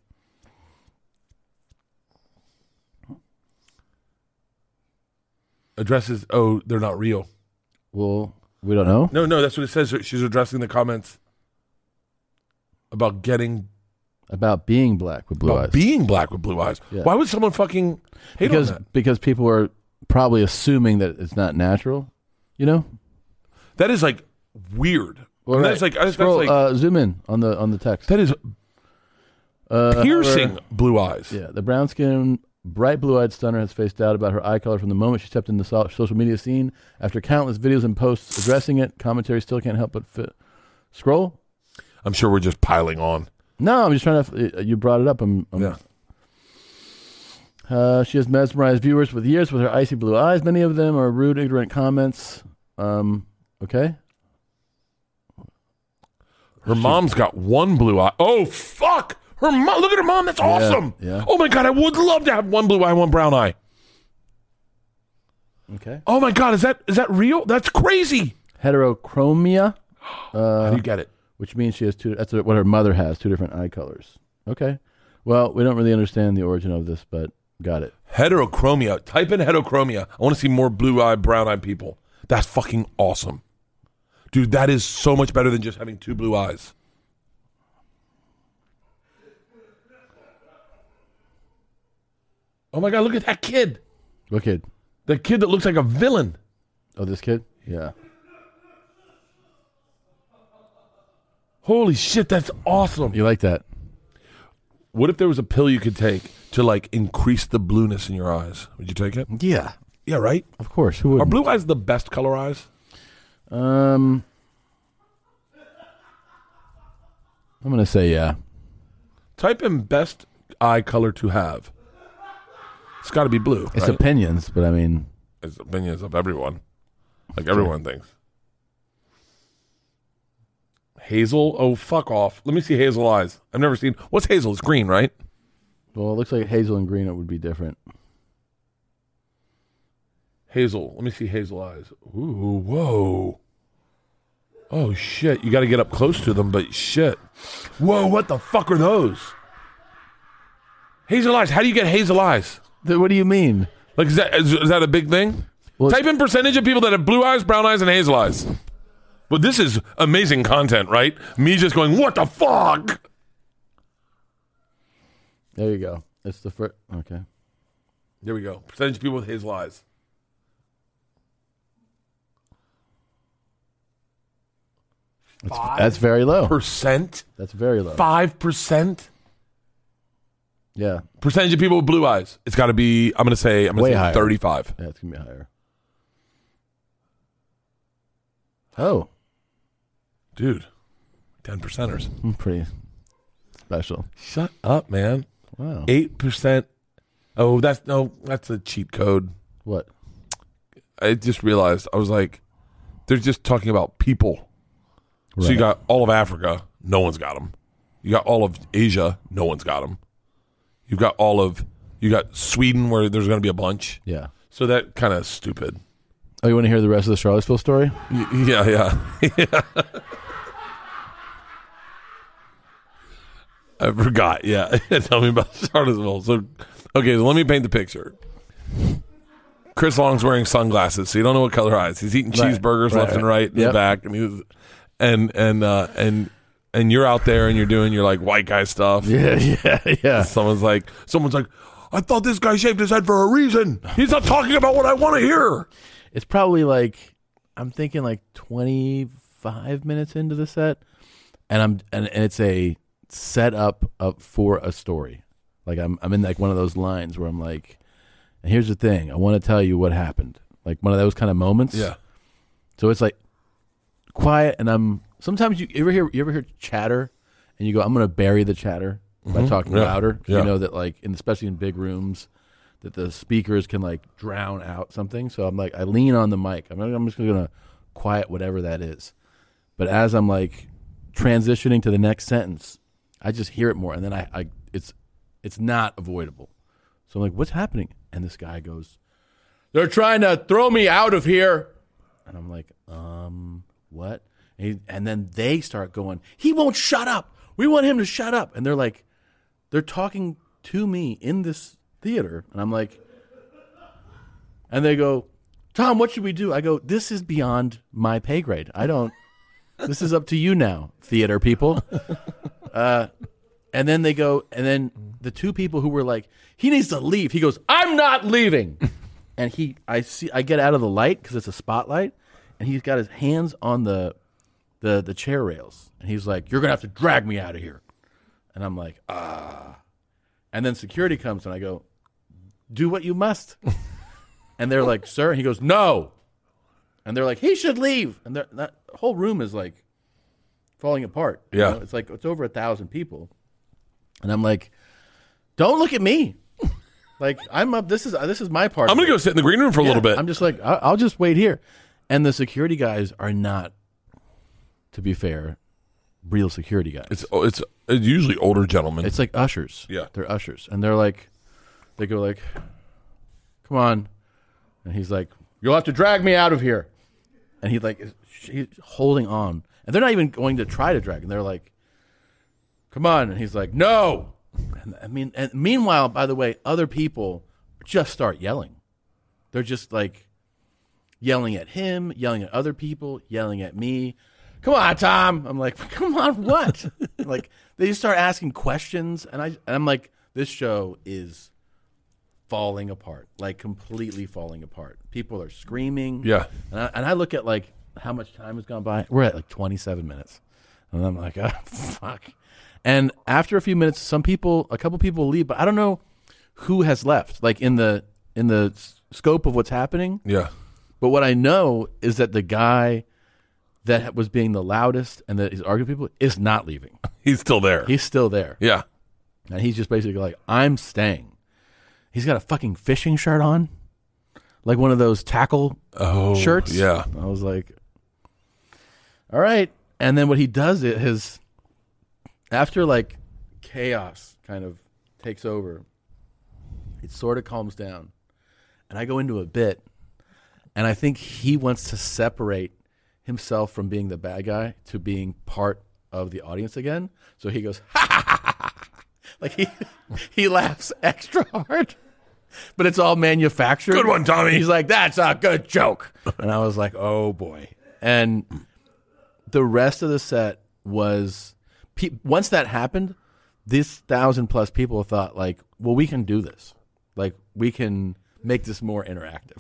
addresses, they're not real. Well, we don't know. No, that's what it says. She's addressing the comments about Being black with blue eyes. being black with blue eyes. Yeah. Why would someone fucking hate on that? Because people are probably assuming that it's not natural. You know? That is like weird. Well, And right. that's like, that's Scroll, like zoom in on the text. that is piercing however- blue eyes. Yeah, the brown skinned, bright blue eyed stunner has faced doubt about her eye color from the moment she stepped into the social media scene. After countless videos and posts addressing it, commentary still can't help but scroll. I'm sure we're just piling on. No, I'm just trying to. You brought it up. Yeah. She has mesmerized viewers with years with her icy blue eyes. Many of them are rude, ignorant comments. Okay. Her mom's got one blue eye. Oh, fuck. Her mom. Look at her mom. That's awesome. Yeah. Oh, my God. I would love to have one blue eye, one brown eye. Okay. Oh, my God. Is that real? That's crazy. Heterochromia, How do you get it? which means she has two. That's what her mother has. Two different eye colors. Okay. Well, we don't really understand the origin of this, but got it. Heterochromia. Type in heterochromia. I want to see more blue eye, brown eye people. That's fucking awesome. Dude, that is so much better than just having two blue eyes. Oh my God, look at that kid. What kid? The kid that looks like a villain. Oh, this kid? Yeah. Holy shit, that's awesome. You like that? What if there was a pill you could take to like increase the blueness in your eyes? Would you take it? Yeah. Yeah, right? Of course. Who Are would? blue eyes the best color eyes? I'm gonna say yeah. Type in best eye color to have. It's got to be blue, It's right? opinions, but I mean, It's opinions of everyone. Like everyone thinks. Hazel? Oh, fuck off. Let me see hazel eyes. I've never seen. What's hazel? It's green, right? well, it looks like hazel and green. It would be different. Hazel. Let me see hazel eyes. Ooh, whoa. Oh, shit. You got to get up close to them, but shit. Whoa, what the fuck are those? Hazel eyes. How do you get hazel eyes? What do you mean? Like, is that a big thing? Well, Type in percentage of people that have blue eyes, brown eyes, and hazel eyes. Well, this is amazing content, right? Me just going, what the fuck? There you go. It's the first. Okay. There we go. Percentage of people with hazel eyes. That's very low. Percent? That's very low. 5%? Yeah. Percentage of people with blue eyes. It's got to be, I'm going to say Way higher. 35. Yeah, it's gonna be higher. Oh, Dude, 10%ers. pretty special. Shut up, man. Wow. 8%. Oh, that's a cheat code. What? I just realized, I was like, they're just talking about people. So you Right. got all of Africa, no one's got them. You got all of Asia, no one's got them. You got Sweden where there's going to be a bunch. Yeah. So that kind of stupid. Oh, you want to hear the rest of the Charlottesville story? Yeah. I forgot. Yeah. Tell me about Charlottesville. So let me paint the picture. Chris Long's wearing sunglasses, so you don't know what color eyes. He's eating cheeseburgers left and right in the back, and you're out there and you're doing your like white guy stuff. Yeah. Someone's like, I thought this guy shaved his head for a reason. He's not talking about what I want to hear. It's probably like, I'm thinking like 25 minutes into the set, and it's a setup up for a story. Like I'm in like one of those lines where I'm like, and here's the thing, I want to tell you what happened. Like one of those kind of moments. Yeah. So it's like quiet, and sometimes you ever hear chatter, and you go, I'm going to bury the chatter by talking louder. Yeah. You know that like, especially in big rooms, that the speakers can like drown out something. So I'm like, I lean on the mic. I'm just going to quiet whatever that is. But as I'm like transitioning to the next sentence, I just hear it more, and then it's not avoidable. So I'm like, what's happening? And this guy goes, they're trying to throw me out of here. And I'm like, what? And then they start going, he won't shut up. We want him to shut up. And they're talking to me in this theater. And I'm like, and they go, Tom, what should we do? I go, this is beyond my pay grade. This is up to you now, theater people. And then they go, and then the two people who were like, he needs to leave. He goes, I'm not leaving. And I get out of the light because it's a spotlight, and he's got his hands on the chair rails, and he's like, "You're gonna have to drag me out of here." And I'm like, ah. And then security comes, and I go, "Do what you must." And they're like, "Sir," and he goes, "No." And they're like, "He should leave." And that whole room is like falling apart. Yeah, it's like it's over 1,000 people, and I'm like, "Don't look at me." Like, I'm up. This is my part. I'm gonna go sit in the green room for a little bit. I'm just like, I'll just wait here. And the security guys are not, to be fair, real security guys. It's usually older gentlemen. It's like ushers. Yeah, they're ushers, and they go like, "Come on," and he's like, "You'll have to drag me out of here." And he's holding on, and they're not even going to try to drag him. They're like, "Come on," and he's like, "No." And meanwhile, by the way, other people just start yelling. They're just like yelling at him, yelling at other people, yelling at me. Come on, Tom. I'm like, come on, what? Like, they just start asking questions, and I'm like, this show is falling apart, like completely falling apart. People are screaming. Yeah. And I look at like how much time has gone by. We're at like 27 minutes, and I'm like, oh, fuck. And after a few minutes, a couple people leave, but I don't know who has left, like in the scope of what's happening. Yeah. But what I know is that the guy that was being the loudest and that is arguing with people is not leaving. He's still there. He's still there. Yeah. And he's just basically like, I'm staying. He's got a fucking fishing shirt on, like one of those tackle shirts. Yeah. I was like, all right. And then what he does is, after like chaos kind of takes over, it sort of calms down. And I go into a bit, and I think he wants to separate himself from being the bad guy to being part of the audience again. So he goes, ha ha ha ha. Like he laughs extra hard, but it's all manufactured. Good one, Tommy. He's like, that's a good joke. And I was like, oh boy. And the rest of the set was, once that happened, this 1,000+ people thought like, well, we can do this. Like, we can make this more interactive.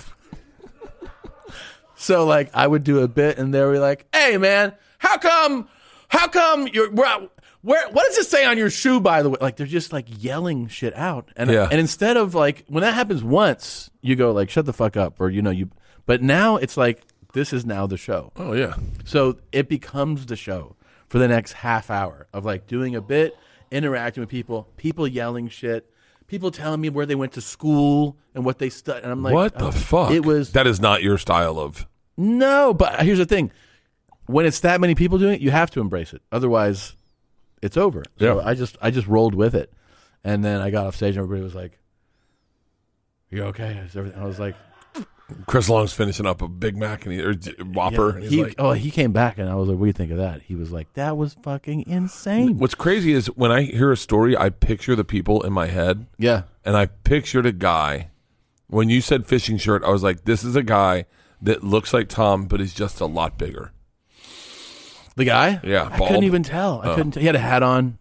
So like, I would do a bit, and they were like, hey man, how come you're, what does it say on your shoe, by the way? Like, they're just like yelling shit out. And and instead of like, when that happens once, you go like, shut the fuck up, or but now it's like, this is now the show. Oh yeah. So it becomes the show for the next half hour of like doing a bit, interacting with people yelling shit, people telling me where they went to school and what they studied. And I'm like, what the fuck? That is not your style of. No, but here's the thing. When it's that many people doing it, you have to embrace it. Otherwise, it's over. So I just rolled with it. And then I got off stage and everybody was like, you okay? Is everything? I was like, Chris Long's finishing up a Big Mac or Whopper. Yeah, and he came back and I was like, what do you think of that? He was like, that was fucking insane. What's crazy is when I hear a story, I picture the people in my head. Yeah. And I pictured a guy. When you said fishing shirt, I was like, this is a guy that looks like Tom, but he's just a lot bigger. The guy? Yeah, I couldn't even tell. I couldn't. He had a hat on.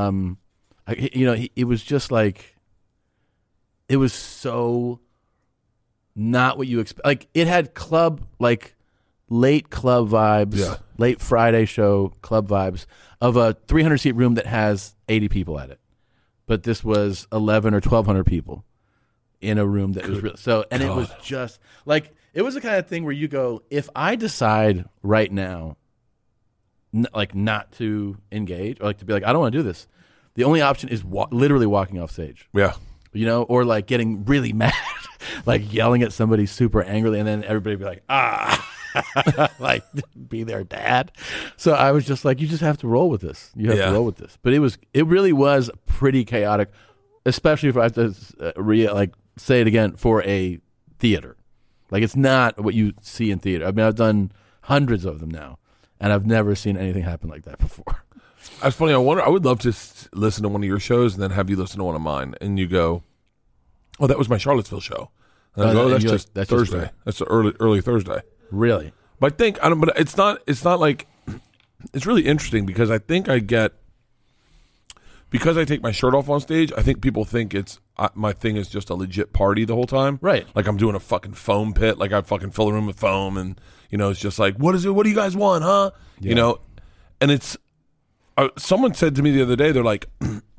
It was just like, it was so not what you expect. Like, it had club, like late club vibes, late Friday show club vibes of a 300-seat room that has 80 people at it. But this was 11 or 1,200 people in a room that was real. So, and it was just like, it was the kind of thing where you go, if I decide right now, like not to engage, or like to be like, I don't want to do this, the only option is literally walking off stage. Yeah. Or like getting really mad, like yelling at somebody super angrily, and then everybody be like, like be their dad. So I was just like, you just have to roll with this. You have to roll with this. But it really was pretty chaotic, especially if I have to say it again, for a theater. Like it's not what you see in theater. I mean, I've done hundreds of them now, and I've never seen anything happen like that before. That's funny. I wonder. I would love to listen to one of your shows and then have you listen to one of mine, and you go, "Oh, that was my Charlottesville show." And I go, "That's just that's just Thursday. That's the early Thursday." Really? But I think I don't. But it's not. It's not like. It's really interesting because I think I get. Because I take my shirt off on stage, I think people think it's my thing is just a legit party the whole time. Right. Like I'm doing a fucking foam pit. Like I fucking fill the room with foam, and it's just like, what is it? What do you guys want, huh? Yeah. And it's. Someone said to me the other day, they're like,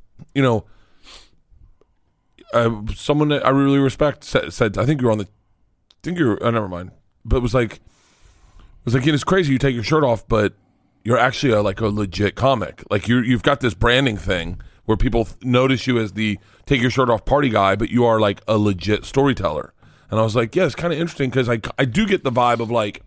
someone that I really respect said, I think you're on the, never mind. But it was like, it's crazy you take your shirt off, but you're actually like a legit comic. Like you've got this branding thing where people notice you as the take your shirt off party guy, but you are like a legit storyteller. And I was like, yeah, it's kind of interesting because I do get the vibe of like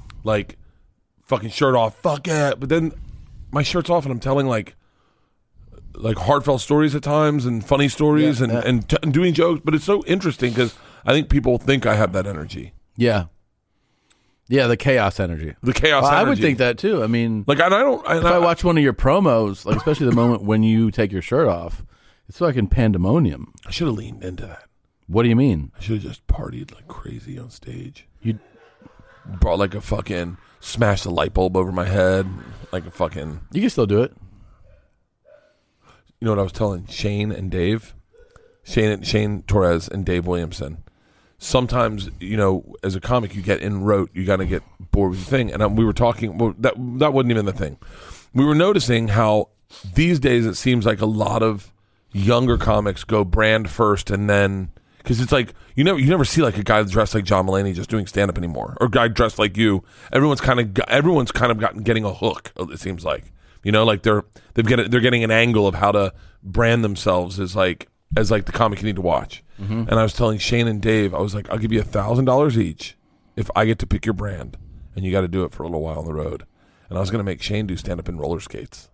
fucking shirt off, fuck it. But then my shirt's off and I'm telling like heartfelt stories at times and funny stories and doing jokes. But it's so interesting because I think people think I have that energy. Yeah. Yeah, the chaos energy. The chaos energy. I would think that too. I mean, like, and I don't. If I watch one of your promos, like especially the moment when you take your shirt off, it's fucking pandemonium. I should have leaned into that. What do you mean? I should have just partied like crazy on stage. You brought like a fucking smashed a light bulb over my head, like a fucking. You can still do it. You know what I was telling Shane and Dave, Shane Torres and Dave Williamson. Sometimes, as a comic, you get in rote. You got to get bored with the thing. And we were talking. Well, that wasn't even the thing. We were noticing how these days it seems like a lot of younger comics go brand first, and then because it's like you never see like a guy dressed like John Mulaney just doing stand up anymore, or a guy dressed like you. Everyone's kind of getting a hook. It seems like like they're getting an angle of how to brand themselves as the comic you need to watch. Mm-hmm. And I was telling Shane and Dave, I was like, I'll give you $1,000 each if I get to pick your brand, and you got to do it for a little while on the road. And I was going to make Shane do stand up in roller skates.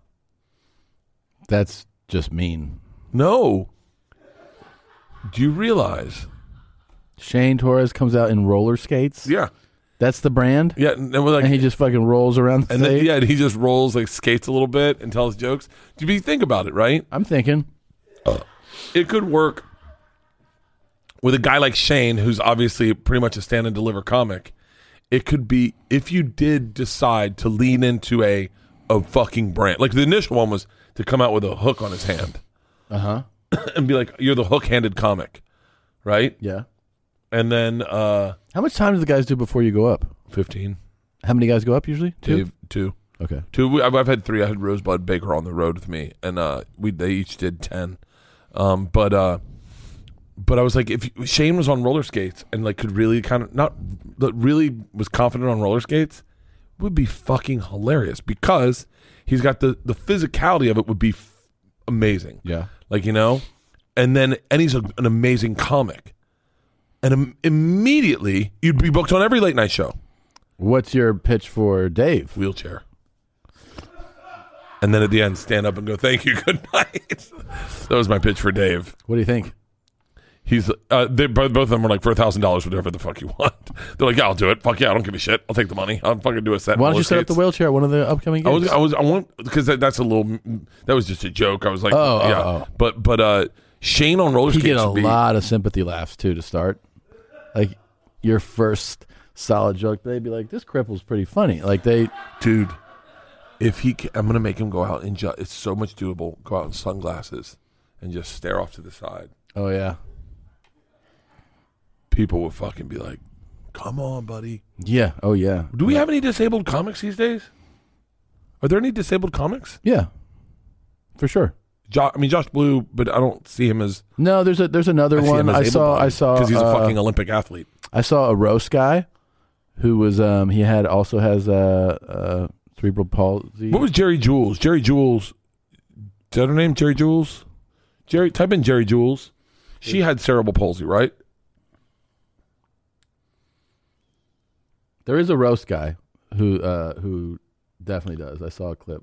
That's just mean. No. Do you realize Shane Torres comes out in roller skates? Yeah. That's the brand? Yeah. And we're like, and he just fucking rolls around the stage? And he just rolls, like skates a little bit and tells jokes. Do you think about it, right? I'm thinking. It could work with a guy like Shane, who's obviously pretty much a stand and deliver comic. It could be if you did decide to lean into a fucking brand. Like the initial one was to come out with a hook on his hand. Uh-huh. And be like, you're the hook-handed comic, right? Yeah. And then how much time do the guys do before you go up? 15. How many guys go up usually? Dave, 2. Okay. 2. I've had 3. I had Rosebud Baker on the road with me, and they each did 10. But I was like, if Shane was on roller skates and like could really really was confident on roller skates, it would be fucking hilarious because he's got the physicality of it would be amazing. Yeah. Like, and he's an amazing comic. And immediately you'd be booked on every late night show. What's your pitch for Dave? Wheelchair. And then at the end, stand up and go, thank you, good night. That was my pitch for Dave. What do you think? He's both of them were like, for $1,000, whatever the fuck you want. They're like, yeah, I'll do it. Fuck yeah, I don't give a shit. I'll take the money. I'll fucking do a set. Why don't you set up the wheelchair at one of the upcoming gigs? I want because that's a little. That was just a joke. I was like, But Shane on roller skates. You get a lot of sympathy laughs too to start. Like your first solid joke, they'd be like, "This cripple's pretty funny." Like dude. I'm gonna make him go out and it's so much doable. Go out in sunglasses and just stare off to the side. Oh yeah. People would fucking be like, "Come on, buddy." Yeah. Oh yeah. Do we have any disabled comics these days? Are there any disabled comics? Yeah, for sure. Josh Blue, but I don't see him as. No, there's another one. I saw because he's a fucking Olympic athlete. I saw a roast guy who was he also has cerebral palsy. What was Jerry Jules? Jerry Jules. Is that her name? Jerry Jules? Type in Jerry Jules. She had cerebral palsy, right? There is a roast guy who definitely does. I saw a clip.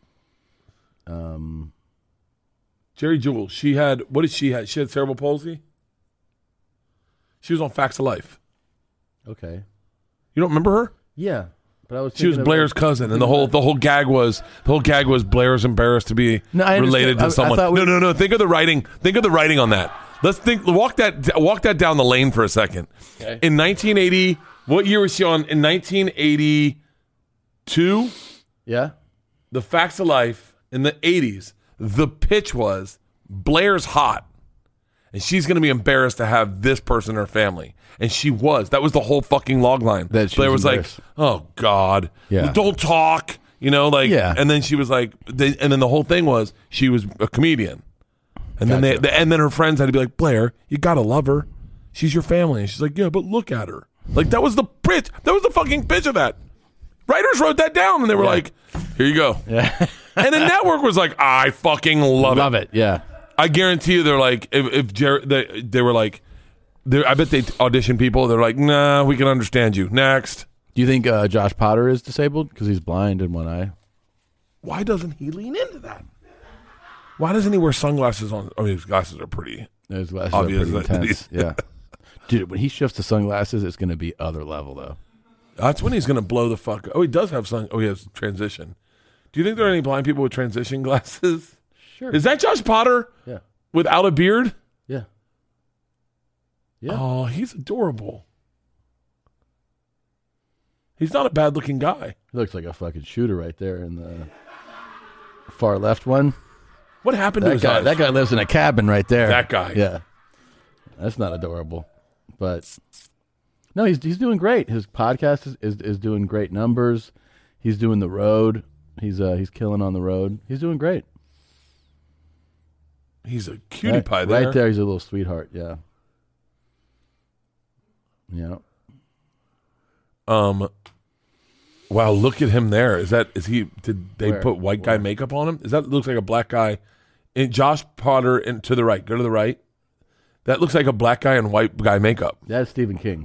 Jerry Jules. She had. What did she have? She had cerebral palsy. She was on Facts of Life. Okay. You don't remember her? Yeah, but I was. She was Blair's cousin, and the whole gag was Blair's embarrassed to be No, I related to understand. I someone. thought we- No. Think of the writing. Think of the writing on that. Let's think. Walk that down the lane for a second. Okay. In 1980, what year was she on? In 1982, Yeah. The Facts of Life. In the 80s, the pitch was Blair's hot, and she's going to be embarrassed to have this person in her family. And she was. That was the whole fucking log line. That she Blair was was like, embarrassed. "Oh God, Yeah. don't talk." Yeah. And then she was like, and then the whole thing was she was a comedian, and Gotcha. then her friends had to be like, "Blair, you gotta love her. She's your family." And she's like, "Yeah, but look at her." Like that was the pitch. That was the fucking pitch of that. Writers wrote that down, and they were like, "Here you go." Yeah. And the network was like, "I fucking love Love it. Yeah. I guarantee you, they're like, if Jared, they were like, I bet they audition people. They're like, "Nah, we can understand you." Next. Do you think Josh Potter is disabled because he's blind in one eye? Why doesn't he lean into that? Why doesn't he wear sunglasses on? I mean, his glasses are pretty. His glasses Obvious are pretty that intense. Yeah. Dude, when he shifts to sunglasses, it's going to be other level though. That's when he's going to blow the fuck. Oh, he does have he has transition. Do you think there are any blind people with transition glasses? Sure. Is that Josh Potter Yeah. without a beard? Yeah. Yeah. Oh, he's adorable. He's not a bad looking guy. He looks like a fucking shooter right there in the far left one. What happened to That his guy, eyes? that guy lives in a cabin right there. That guy. Yeah. That's not adorable. But no, he's doing great. His podcast is doing great numbers. He's doing the road. He's killing on the road. He's doing great. He's a cutie right, pie there. Right there, he's a little sweetheart. Yeah. Yeah. Wow, look at him there. Did they Where? put white guy makeup on him? Looks like a black guy. And Josh Potter and to the right. Go to the right. That looks like a black guy and white guy makeup. That's Stephen King.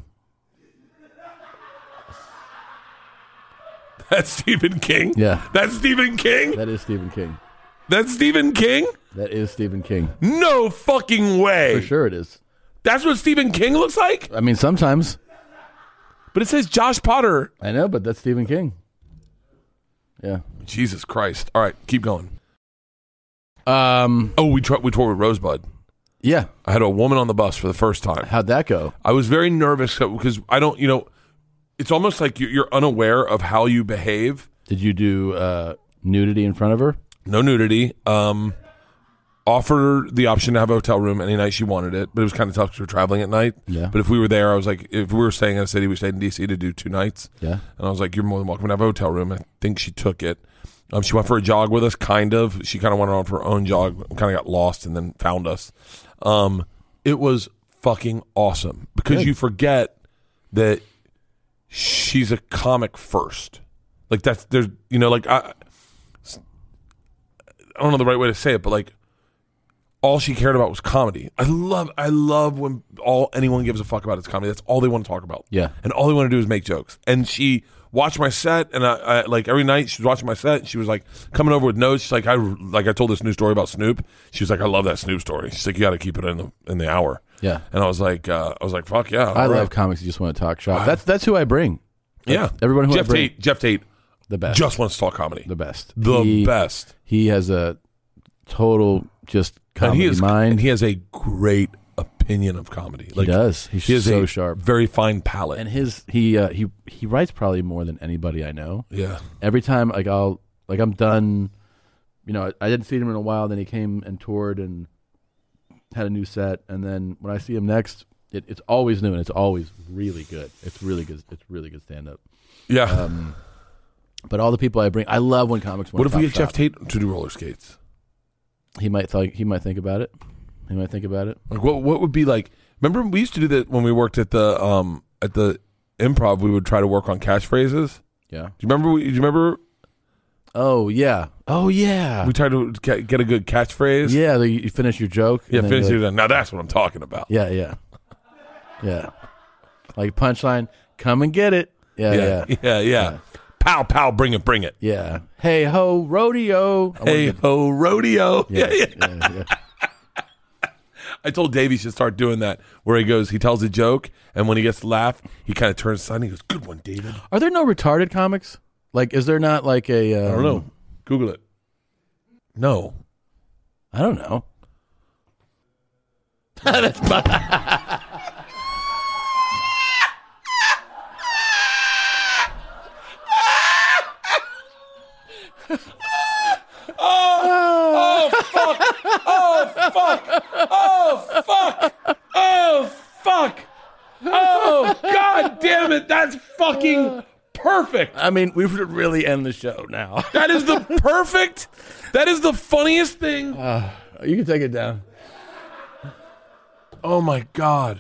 That's Stephen King? Yeah. That's Stephen King? That is Stephen King. That's Stephen King? That is Stephen King. No fucking way. For sure it is. That's what Stephen King looks like? I mean, sometimes. But it says Josh Potter. I know, but that's Stephen King. Yeah. Jesus Christ. All right, keep going. Um. Oh, we toured with Rosebud. Yeah. I had a woman on the bus for the first time. How'd that go? I was very nervous because I don't, it's almost like you're unaware of how you behave. Did you do nudity in front of her? No nudity. Offered her the option to have a hotel room any night she wanted it, but it was kind of tough because we were traveling at night. Yeah. But if we were there, I was like, if we were staying in a city, we stayed in D.C. to do 2 nights. Yeah. And I was like, you're more than welcome to have a hotel room. I think she took it. She went for a jog with us, kind of. She kind of went on for her own jog, kind of got lost and then found us. It was fucking awesome because Good. you forget that she's a comic first. Like I don't know the right way to say it, but like all she cared about was comedy. I love when anyone gives a fuck about is comedy. That's all they want to talk about. Yeah. And all they want to do is make jokes. And she watched my set, and I like every night she was watching my set. And she was like coming over with notes. She's like, I told this new story about Snoop. She was like, I love that Snoop story. She's like, you got to keep it in the hour. Yeah. And I was like, fuck yeah. I all love right. comics who just want to talk shop. That's who I bring. Yeah. Everyone who Jeff I bring. Tate, The best. just wants to talk comedy. The best. The best. He has a total just comedy mind. And he has a great opinion of comedy. He does. He's he has so a sharp. very fine palate. And he writes probably more than anybody I know. Yeah. Every time I'm done, I didn't see him in a while. Then he came and toured and had a new set. And then when I see him next, it's always new and it's always really good. It's really good. It's really good stand up. Yeah. But all the people I bring, I love when comics. What if we get get Jeff Tate to do roller skates? He might think about it. Like what would be like? Remember we used to do that when we worked at the Improv. We would try to work on catchphrases. Yeah. Do you remember? Oh yeah. We tried to get a good catchphrase. Yeah. You finish your joke. Yeah. and then Finish you're it. like, Now that's what I'm talking about. Yeah. Like punchline. Come and get it. Yeah. Pow pow. Bring it. Yeah. Hey ho rodeo. Hey ho rodeo. Yeah. I told Dave he should start doing that, where he tells a joke, and when he gets to laugh, he kind of turns aside and he goes, "Good one, David." Are there no retarded comics? Like, is there not like a? I don't know. Google it. No. I don't know. That's Oh fuck! Oh god damn it! That's fucking perfect. I mean, we should really end the show now. That is the perfect. That is the funniest thing. You can take it down. Oh my god.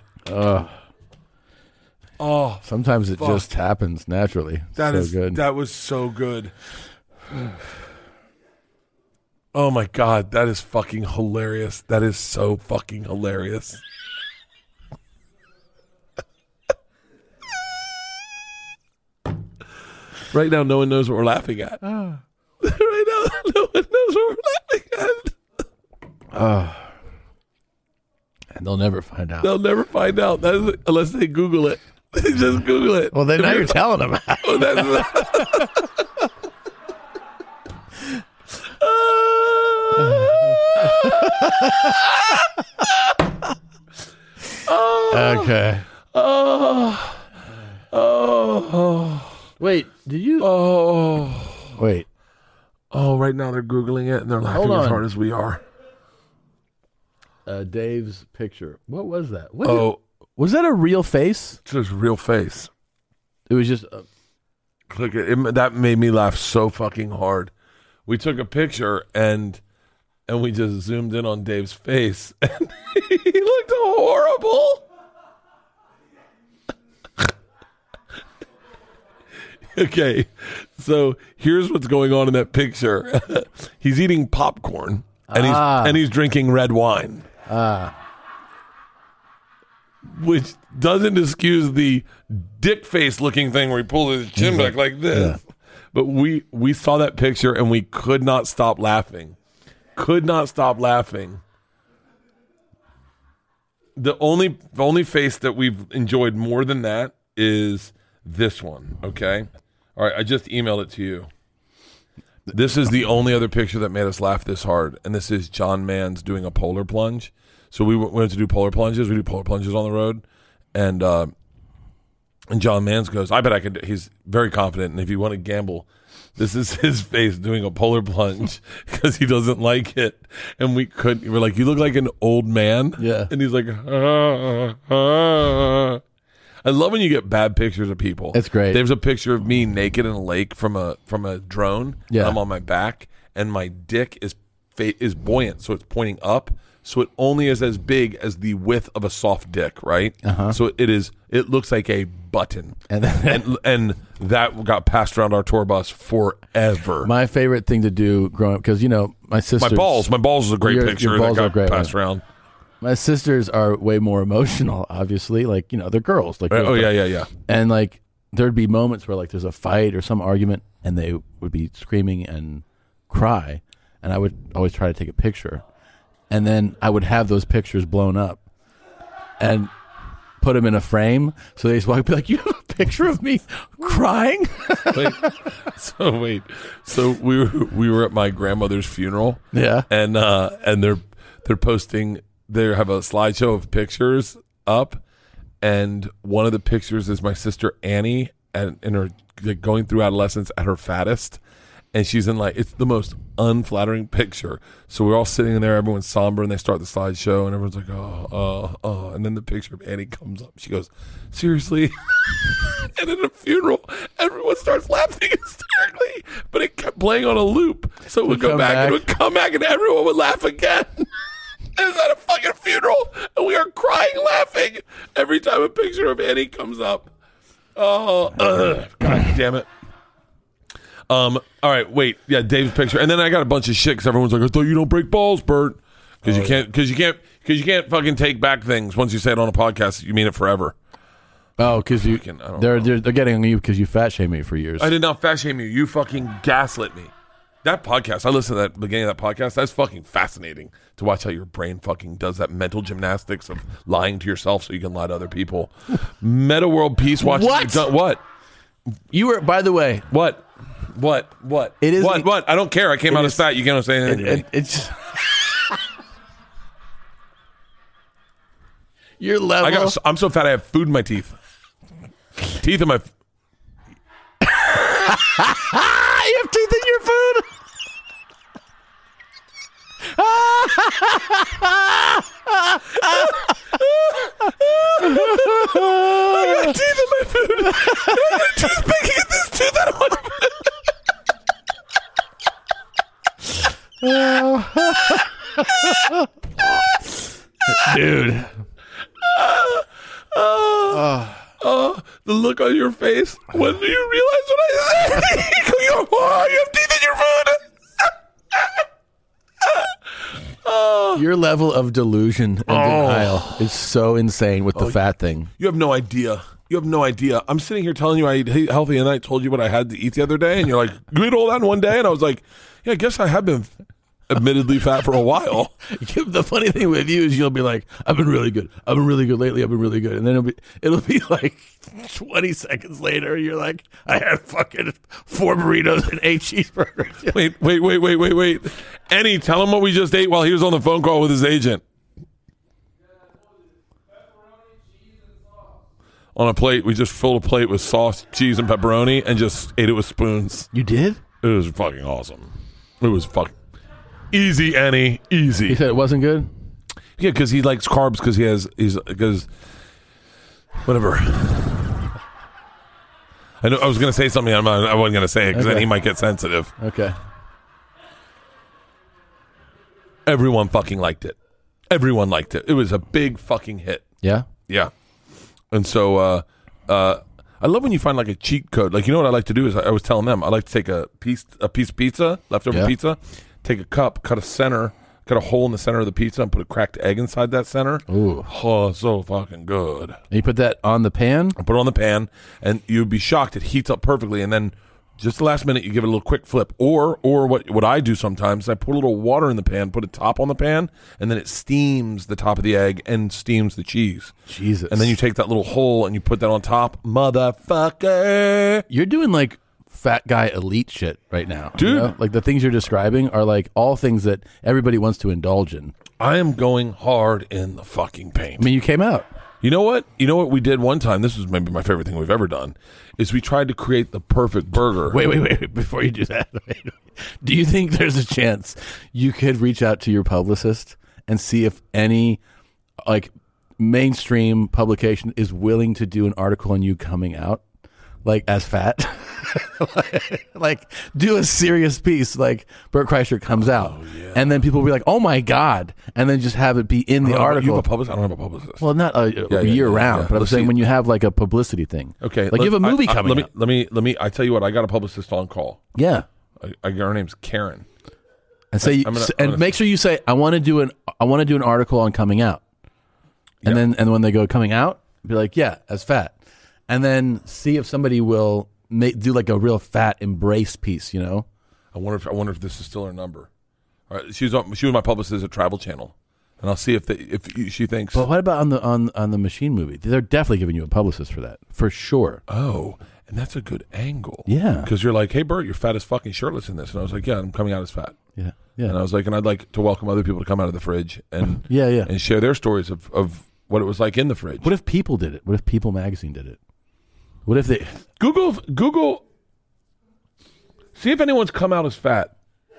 Oh, sometimes it just happens naturally. That so is good. That was so good. Oh my god, that is fucking hilarious. That is so fucking hilarious. Right now, no one knows what we're laughing at. Right now, no one knows what we're laughing at. And they'll never find out. They'll never find out unless they Google it. They just Google it. Well, then now you're telling them. Okay. Wait, did you? Wait. Right now they're Googling it and they're laughing as hard as we are. Dave's picture. What was that? Was that a real face? It's his real face. It was just. Click it. That made me laugh so fucking hard. We took a picture and we just zoomed in on Dave's face, and he looked horrible. Okay, so here's what's going on in that picture. He's eating popcorn and he's drinking red wine. Which doesn't excuse the dick face looking thing where he pulls his chin back like this. Yeah. But we saw that picture and we could not stop laughing. Could not stop laughing. The only face that we've enjoyed more than that is this one, okay? All right, I just emailed it to you. This is the only other picture that made us laugh this hard, and this is John Mans doing a polar plunge. So we went to do polar plunges. We do polar plunges on the road, and John Mans goes, "I bet I could." He's very confident, and if you want to gamble, this is his face doing a polar plunge because he doesn't like it, and we're like, "You look like an old man," yeah, and he's like, I love when you get bad pictures of people. It's great. There's a picture of me naked in a lake from a drone. Yeah. And I'm on my back, and my dick is buoyant, so it's pointing up. So it only is as big as the width of a soft dick, right? Uh-huh. So it looks like a button, and that got passed around our tour bus forever. My favorite thing to do growing up, because my sister, my balls is a great picture your balls that are got great, passed around. My sisters are way more emotional, obviously. Like, they're girls. Like, yeah. And like, there'd be moments where like there's a fight or some argument, and they would be screaming and cry, and I would always try to take a picture, and then I would have those pictures blown up and put them in a frame, so they just walk, be like, "You have a picture of me crying?" Wait. So we were at my grandmother's funeral. Yeah. And they're posting. They have a slideshow of pictures up, and one of the pictures is my sister Annie and her going through adolescence at her fattest, and she's in it's the most unflattering picture. So we're all sitting in there, everyone's somber, and they start the slideshow, and everyone's like, oh, and then the picture of Annie comes up. She goes, "Seriously?" And at a funeral, everyone starts laughing hysterically, but it kept playing on a loop. So it would go back, and it would come back, and everyone would laugh again. It was at a fucking funeral, and we are crying, laughing every time a picture of Annie comes up. Oh, God damn it! All right, wait, yeah, Dave's picture, and then I got a bunch of shit because everyone's like, "I thought you don't break balls, Bert," because you can't fucking take back things once you say it on a podcast. You mean it forever. Oh, because they're getting on you because you fat shamed me for years. I did not fat shame you. You fucking gaslit me. That podcast, I listened to that beginning of that podcast. That's fucking fascinating to watch how your brain fucking does that mental gymnastics of lying to yourself so you can lie to other people. Meta World Peace Watch. What? You were, by the way. What? It is. What? I don't care. I came out as fat. You can't say anything to me. It's your level. I'm so fat I have food in my teeth. Teeth in my... You have teeth in your food? I got teeth in my food. I got toothpick. Get this tooth out of my Dude. The look on your face. When do you realize what I said? You have teeth in your food. Your level of delusion and denial is so insane with the fat thing. You have no idea. I'm sitting here telling you I eat healthy, and I told you what I had to eat the other day, and you're like, you ate all that in one day? And I was like, yeah, I guess I have been admittedly fat for a while. The funny thing with you is you'll be like, I've been really good lately, I've been really good. And then it'll be like 20 seconds later, you're like, I had fucking 4 burritos and 8 cheeseburgers. Wait. Annie, tell him what we just ate while he was on the phone call with his agent. On a plate, we just filled a plate with sauce, cheese, and pepperoni and just ate it with spoons. You did? It was fucking awesome. It was fucking easy, Annie. Easy. He said it wasn't good? Yeah, because he likes carbs because whatever. I know I was going to say something. I wasn't going to say it because then he might get sensitive. Okay. Everyone fucking liked it. Everyone liked it. It was a big fucking hit. Yeah? Yeah. And so I love when you find like a cheat code. Like, you know what I like to do is I was telling them I like to take a piece of pizza, leftover pizza, take a cup, cut a hole in the center of the pizza and put a cracked egg inside that center. Ooh. Oh, so fucking good. And you put that on the pan? I put it on the pan, and you'd be shocked. It heats up perfectly, and then just the last minute, you give it a little quick flip. Or what I do sometimes, I put a little water in the pan, put a top on the pan, and then it steams the top of the egg and steams the cheese. Jesus. And then you take that little hole and you put that on top. Motherfucker. You're doing like fat guy elite shit right now. Dude. You know? Like the things you're describing are like all things that everybody wants to indulge in. I am going hard in the fucking paint. I mean, you came out. You know what? You know what we did one time? This was maybe my favorite thing we've ever done. Is we tried to create the perfect burger. Wait. Before you do that, do you think there's a chance you could reach out to your publicist and see if any like mainstream publication is willing to do an article on you coming out like as fat? like do a serious piece like Bert Kreischer comes out and then people will be like, oh my God, and then just have it be in the article. You have a publicist? I don't have a publicist. Well, not year round, but I'm saying when you have like a publicity thing. Okay. Like you have a movie coming out. Let me I tell you what, I got a publicist on call. Yeah. Her name's Karen. And say make sure you say I want to do an article on coming out. And then when they go coming out, be like, yeah, as fat. And then see if somebody will do like a real fat embrace piece, you know? I wonder if this is still her number. All right, she was my publicist at Travel Channel, and I'll see if she thinks. But what about on the Machine movie? They're definitely giving you a publicist for that, for sure. Oh, and that's a good angle. Yeah, because you're like, hey Bert, you're fat as fucking shirtless in this, and I was like, yeah, I'm coming out as fat. Yeah. And I was like, and I'd like to welcome other people to come out of the fridge and and share their stories of what it was like in the fridge. What if People did it? What if People magazine did it? What if they Google? See if anyone's come out as fat.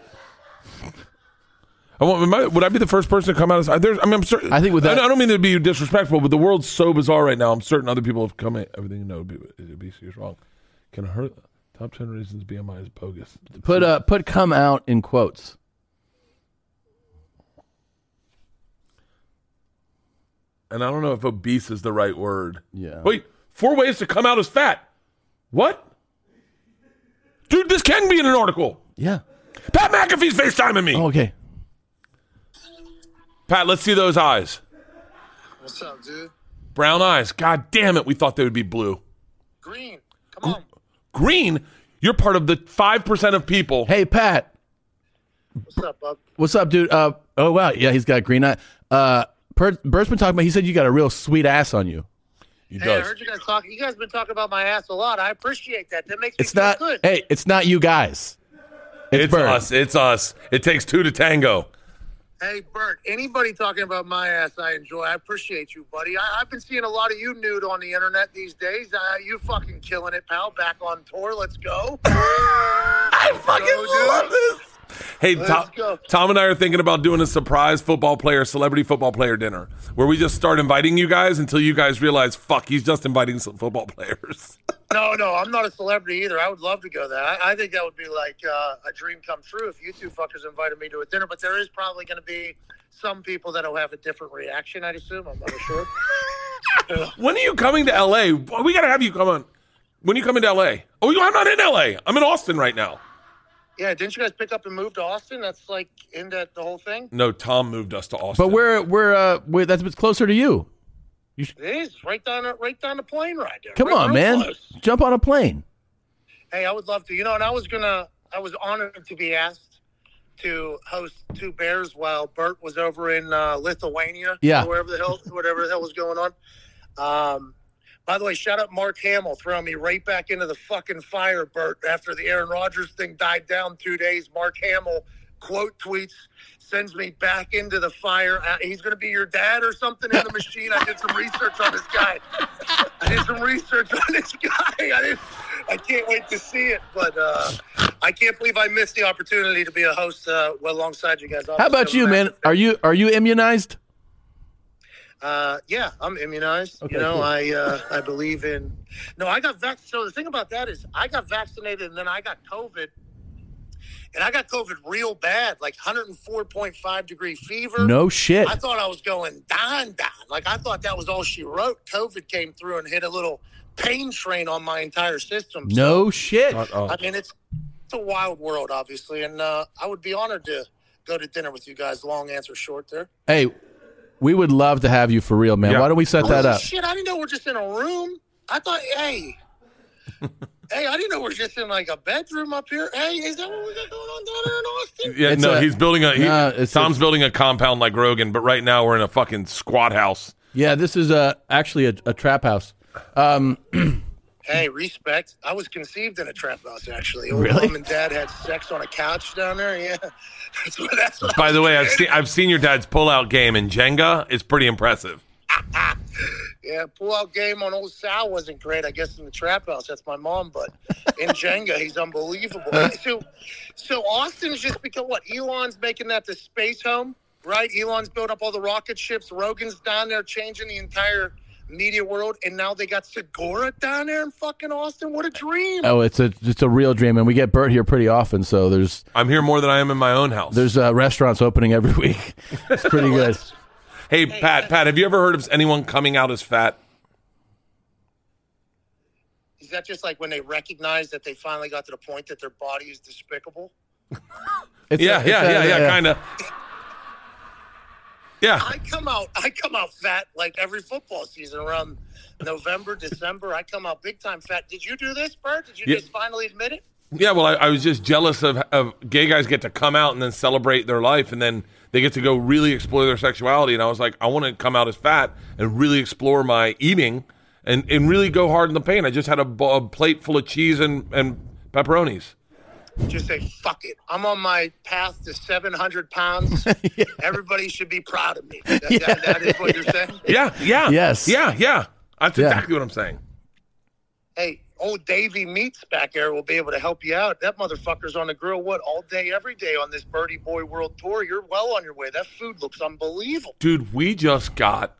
Would I be the first person to come out as? I'm certain. I think with that, I don't mean to be disrespectful, but the world's so bizarre right now. I'm certain other people have come in. Everything you know would be serious wrong. Can hurt. Top 10 reasons BMI is bogus. Put come out in quotes. And I don't know if obese is the right word. Yeah. Wait, 4 ways to come out as fat. What? Dude, this can be in an article. Yeah. Pat McAfee's FaceTiming me. Oh, okay. Pat, let's see those eyes. What's up, dude? Brown eyes. God damn it, we thought they would be blue. Green. Come on. Green? You're part of the 5% of people. Hey, Pat. What's up, bub? What's up, dude? Oh, wow. Yeah, he's got green eye. Bert's been talking about, he said you got a real sweet ass on you. He Hey, I does. heard you guys talk. You guys been talking about my ass a lot. I appreciate that. That makes me It's feel not, good. hey, it's not you guys. It's Bert. us. It's us. It takes two to tango. Hey, Bert, anybody talking about my ass, I enjoy. I appreciate you, buddy. I've been seeing a lot of you nude on the internet these days. You fucking killing it, pal. Back on tour. Let's go. I fucking love this. Hey, Let's go. Tom and I are thinking about doing a surprise celebrity football player dinner where we just start inviting you guys until you guys realize, fuck, he's just inviting some football players. No, I'm not a celebrity either. I would love to go there. I think that would be like a dream come true if you two fuckers invited me to a dinner. But there is probably going to be some people that will have a different reaction, I'd assume. I'm not sure. When are you coming to L.A.? We got to have you come on. When are you coming to L.A.? Oh, I'm not in L.A. I'm in Austin right now. Yeah, didn't you guys pick up and move to Austin? That's like in the whole thing? No, Tom moved us to Austin. But we're that's what's closer to you. It is. Right down the plane ride there. Come Right- on, real man. close. Jump on a plane. Hey, I would love to. And I was honored to be asked to host Two Bears while Bert was over in Lithuania. Yeah. Or whatever the hell was going on. By the way, shout out Mark Hamill throwing me right back into the fucking fire, Bert, after the Aaron Rodgers thing died down 2 days. Mark Hamill quote tweets, sends me back into the fire. He's going to be your dad or something in the machine. I did some research on this guy. I can't wait to see it, but I can't believe I missed the opportunity to be a host alongside you guys. How about you, man? Are you immunized? Yeah, I'm immunized. Okay, cool. cool. I believe in. No, I got vaccinated. So the thing about that is, I got vaccinated and then I got COVID, and I got COVID real bad, like 104.5 degree fever. No shit. I thought I was going down. Like I thought that was all she wrote. COVID came through and hit a little pain train on my entire system. No shit. I mean, it's a wild world, obviously, and I would be honored to go to dinner with you guys. Long answer short there. Hey, we would love to have you for real, man. Yeah. Why don't we set that up? Shit, I didn't know we're just in a room. I thought, hey, I didn't know we're just in like a bedroom up here. Hey, is that what we got going on down there in Austin? Yeah, It's no, a- he's building Tom's a- building a compound like Rogan, but right now we're in a fucking squat house. Yeah, this is actually a trap house. Hey, respect. I was conceived in a trap house, actually. Old Really? Mom and Dad had sex on a couch down there. Yeah. That's what By I the was way, saying. I've seen your dad's pull-out game in Jenga. It's pretty impressive. Yeah, pull-out game on old Sal wasn't great, I guess, in the trap house. That's my mom, but in Jenga, he's unbelievable. So Austin's just because, what, Elon's making that the space home, right? Elon's building up all the rocket ships. Rogan's down there changing the entire media world, and now they got Segura down there in fucking Austin. What a dream. Oh, it's a real dream, and we get Bert here pretty often. So I'm here more than I am in my own house. there's restaurants opening every week. It's pretty good. Hey, Pat, have you ever heard of anyone coming out as fat? Is that just like when they recognize that they finally got to the point that their body is despicable? Yeah, kind of. Yeah. I come out fat like every football season around November, December. I come out big time fat. Did you do this, Bert? Did you Yeah. just finally admit it? Yeah, well, I was just jealous of gay guys get to come out and then celebrate their life, and then they get to go really explore their sexuality. And I was like, I want to come out as fat and really explore my eating and really go hard in the paint. I just had a plate full of cheese and pepperonis. Just say, fuck it. I'm on my path to 700 pounds. Everybody should be proud of me. That is what you're saying? Yeah. Yes. Yeah. That's Yeah. exactly what I'm saying. Hey, old Davey Meats back there will be able to help you out. That motherfucker's on the grill, all day, every day on this Birdie Boy World Tour. You're well on your way. That food looks unbelievable. Dude, we just got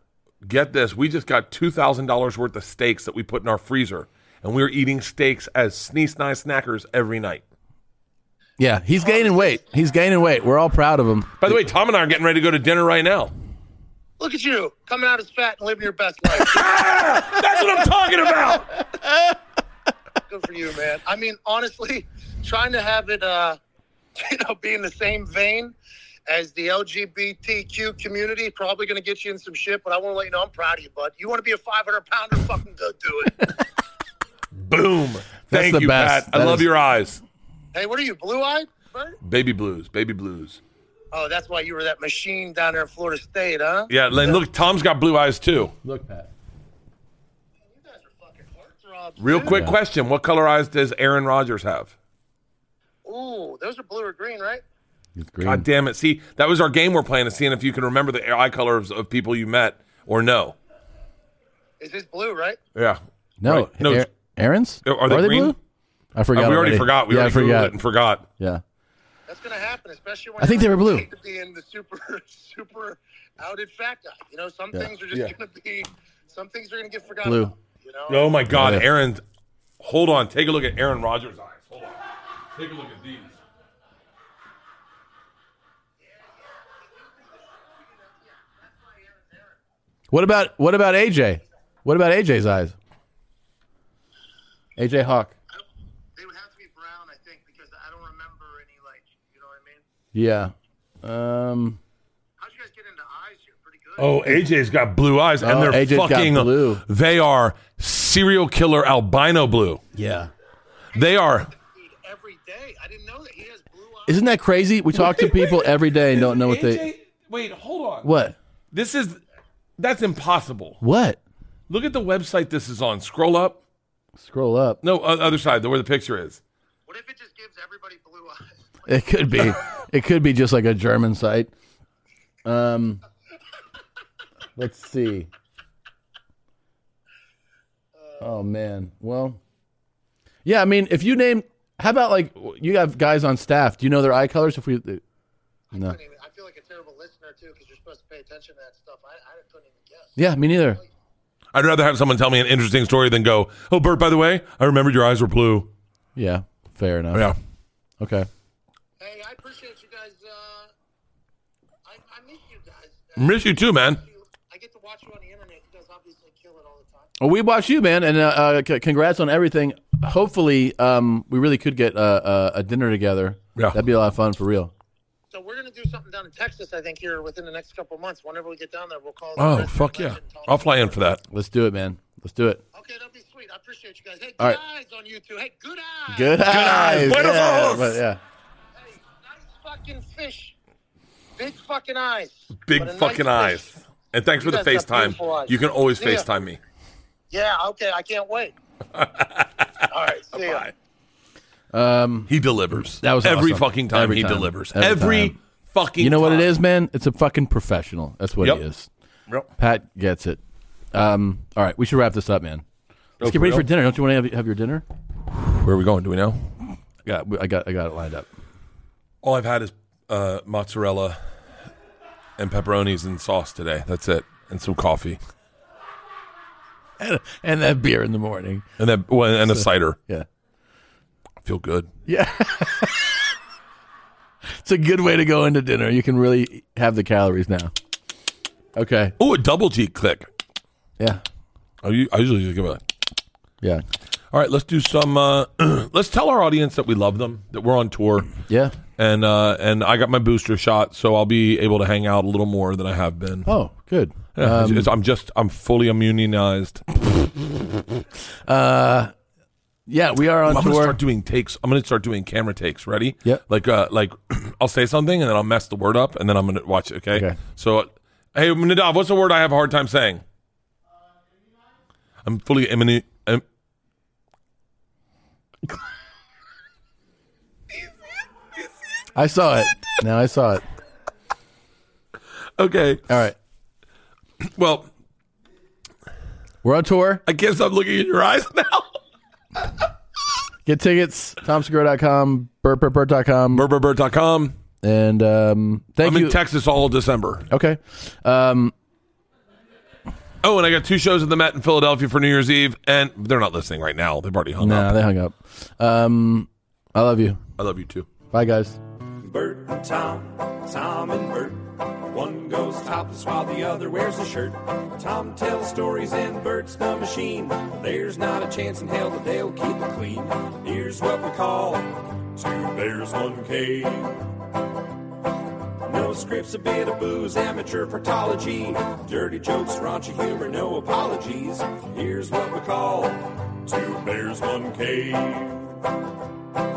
$2,000 worth of steaks that we put in our freezer, and we were eating steaks as snackers every night. Yeah, he's gaining weight. We're all proud of him. By the way, Tom and I are getting ready to go to dinner right now. Look at you, coming out as fat and living your best life. That's what I'm talking about. Good for you, man. I mean, honestly, trying to have it, be in the same vein as the LGBTQ community, probably going to get you in some shit, but I want to let you know I'm proud of you, bud. You want to be a 500-pounder? Fucking go do it. Boom. Thank the you, best. Pat. I That love is- your eyes. Hey, what are you, blue-eyed? Pittsburgh? Baby Blues. Oh, that's why you were that machine down there in Florida State, huh? Yeah, and look, Tom's got blue eyes too. Look, Pat. You guys are fucking heartthrobs. Real dude. quick question: what color eyes does Aaron Rodgers have? Ooh, those are blue or green, right? It's green. God damn it! See, that was our game we're playing, to seeing if you can remember the eye colors of people you met or no. Is this blue, right? Yeah. No, Right. No. Aaron's? Are they green? blue? I forgot. We already forgot. We already Googled forgot. it and forgot. Yeah. That's going to happen, especially when I think they were blue. To be in the super outed fat guy. You know, some things are just going to be. Some things are going to get forgotten. Blue. About, you know. Oh my God, Yeah. Aaron! Hold on. Take a look at Aaron Rodgers' eyes. Hold on. Take a look at these. What about AJ? What about AJ's eyes? AJ Hawk. They would have to be brown, I think, because I don't remember any, like, you know what I mean? Yeah. How'd you guys get into eyes here? Pretty good. Oh, AJ's got blue eyes, and they're AJ's got fucking blue. They are serial killer albino blue. Yeah. They are. Dude, every day. I didn't know that he has blue eyes. Isn't that crazy? We talk to people every day and don't know what they. Wait, hold on. What? That's impossible. What? Look at the website this is on. Scroll up. Scroll up. No, other side, where the picture is. What if it just gives everybody blue eyes? It could be. It could be just like a German site. Let's see. Oh man. Well. Yeah, I mean, if you name, how about like you have guys on staff? Do you know their eye colors? If we, no. I feel like a terrible listener too, because you're supposed to pay attention to that stuff. I couldn't even guess. Yeah, me neither. I'd rather have someone tell me an interesting story than go, "Oh, Bert, by the way, I remembered your eyes were blue." Yeah, fair enough. Yeah. Okay. Hey, I appreciate you guys. I miss you guys. Miss you too, man. I get to watch you on the internet. You guys obviously kill it all the time. Well, we watch you, man, and congrats on everything. Hopefully, we really could get a dinner together. Yeah. That'd be a lot of fun for real. So we're gonna do something down in Texas, I think, here within the next couple of months. Whenever we get down there, we'll call. Oh, fuck yeah. I'll fly in for that. Let's do it, man. Let's do it. Okay, that'll be sweet. I appreciate you guys. Hey, good All right. eyes on YouTube. Hey, good eyes. Good eyes. Buenos Yeah, ojos. but yeah. Hey, nice fucking fish. Big fucking eyes. Big But a fucking nice eyes. fish. And thanks for You the guys got beautiful FaceTime. eyes. You can always See ya. FaceTime me. Yeah. Okay. I can't wait. All right. See ya. Bye. He delivers. That was every awesome. fucking time Every he time. delivers. Every Every time. fucking You know what it time. is, man? It's a fucking professional. That's what Yep. he is. Yep. Pat gets it. All right, we should wrap this up, man. Let's Oh, get for ready for real? dinner. Don't you want to have your dinner? Where are we going? Do we know? I got it lined up. All I've had is mozzarella and pepperonis and sauce today. That's it. And some coffee. And that beer in the morning. And then and a cider. Yeah. I feel good. Yeah. It's a good way to go into dinner. You can really have the calories now. Okay. Oh, a double G click. Yeah. I usually just give it. Yeah. All right, let's do some. Let's tell our audience that we love them, that we're on tour, Yeah. and I got my booster shot, so I'll be able to hang out a little more than I have been. Oh, good. Yeah, I'm fully immunized. Yeah, we are on I'm gonna tour. start doing takes. I'm gonna start doing camera takes. Ready? Yep. Like I'll say something and then I'll mess the word up and then I'm gonna watch it. Okay. Okay. So, hey, Nadav, what's the word I have a hard time saying? I'm fully imminent. I saw it. Now I saw it. Okay. All right. Well, We're on tour. I guess I'm looking in your eyes now. Get tickets. TomSegura.com, BurtBurtBurt.com. Burberbert.com. And thank I'm you. in Texas all December. Okay. Oh, and I got 2 shows at the Met in Philadelphia for New Year's Eve, and they're not listening right now. They've already hung Nah, up. they hung up. I love you. I love you too. Bye, guys. Bert and Tom, Tom and Bert. One goes topless while the other wears a shirt. Tom tells stories and Bert's the machine. There's not a chance in hell that they'll keep it clean. Here's what we call 2 Bears, 1 Cave. No scripts, a bit of booze, amateur partology. Dirty jokes, raunchy humor, no apologies. Here's what we call 2 Bears, 1 Cave.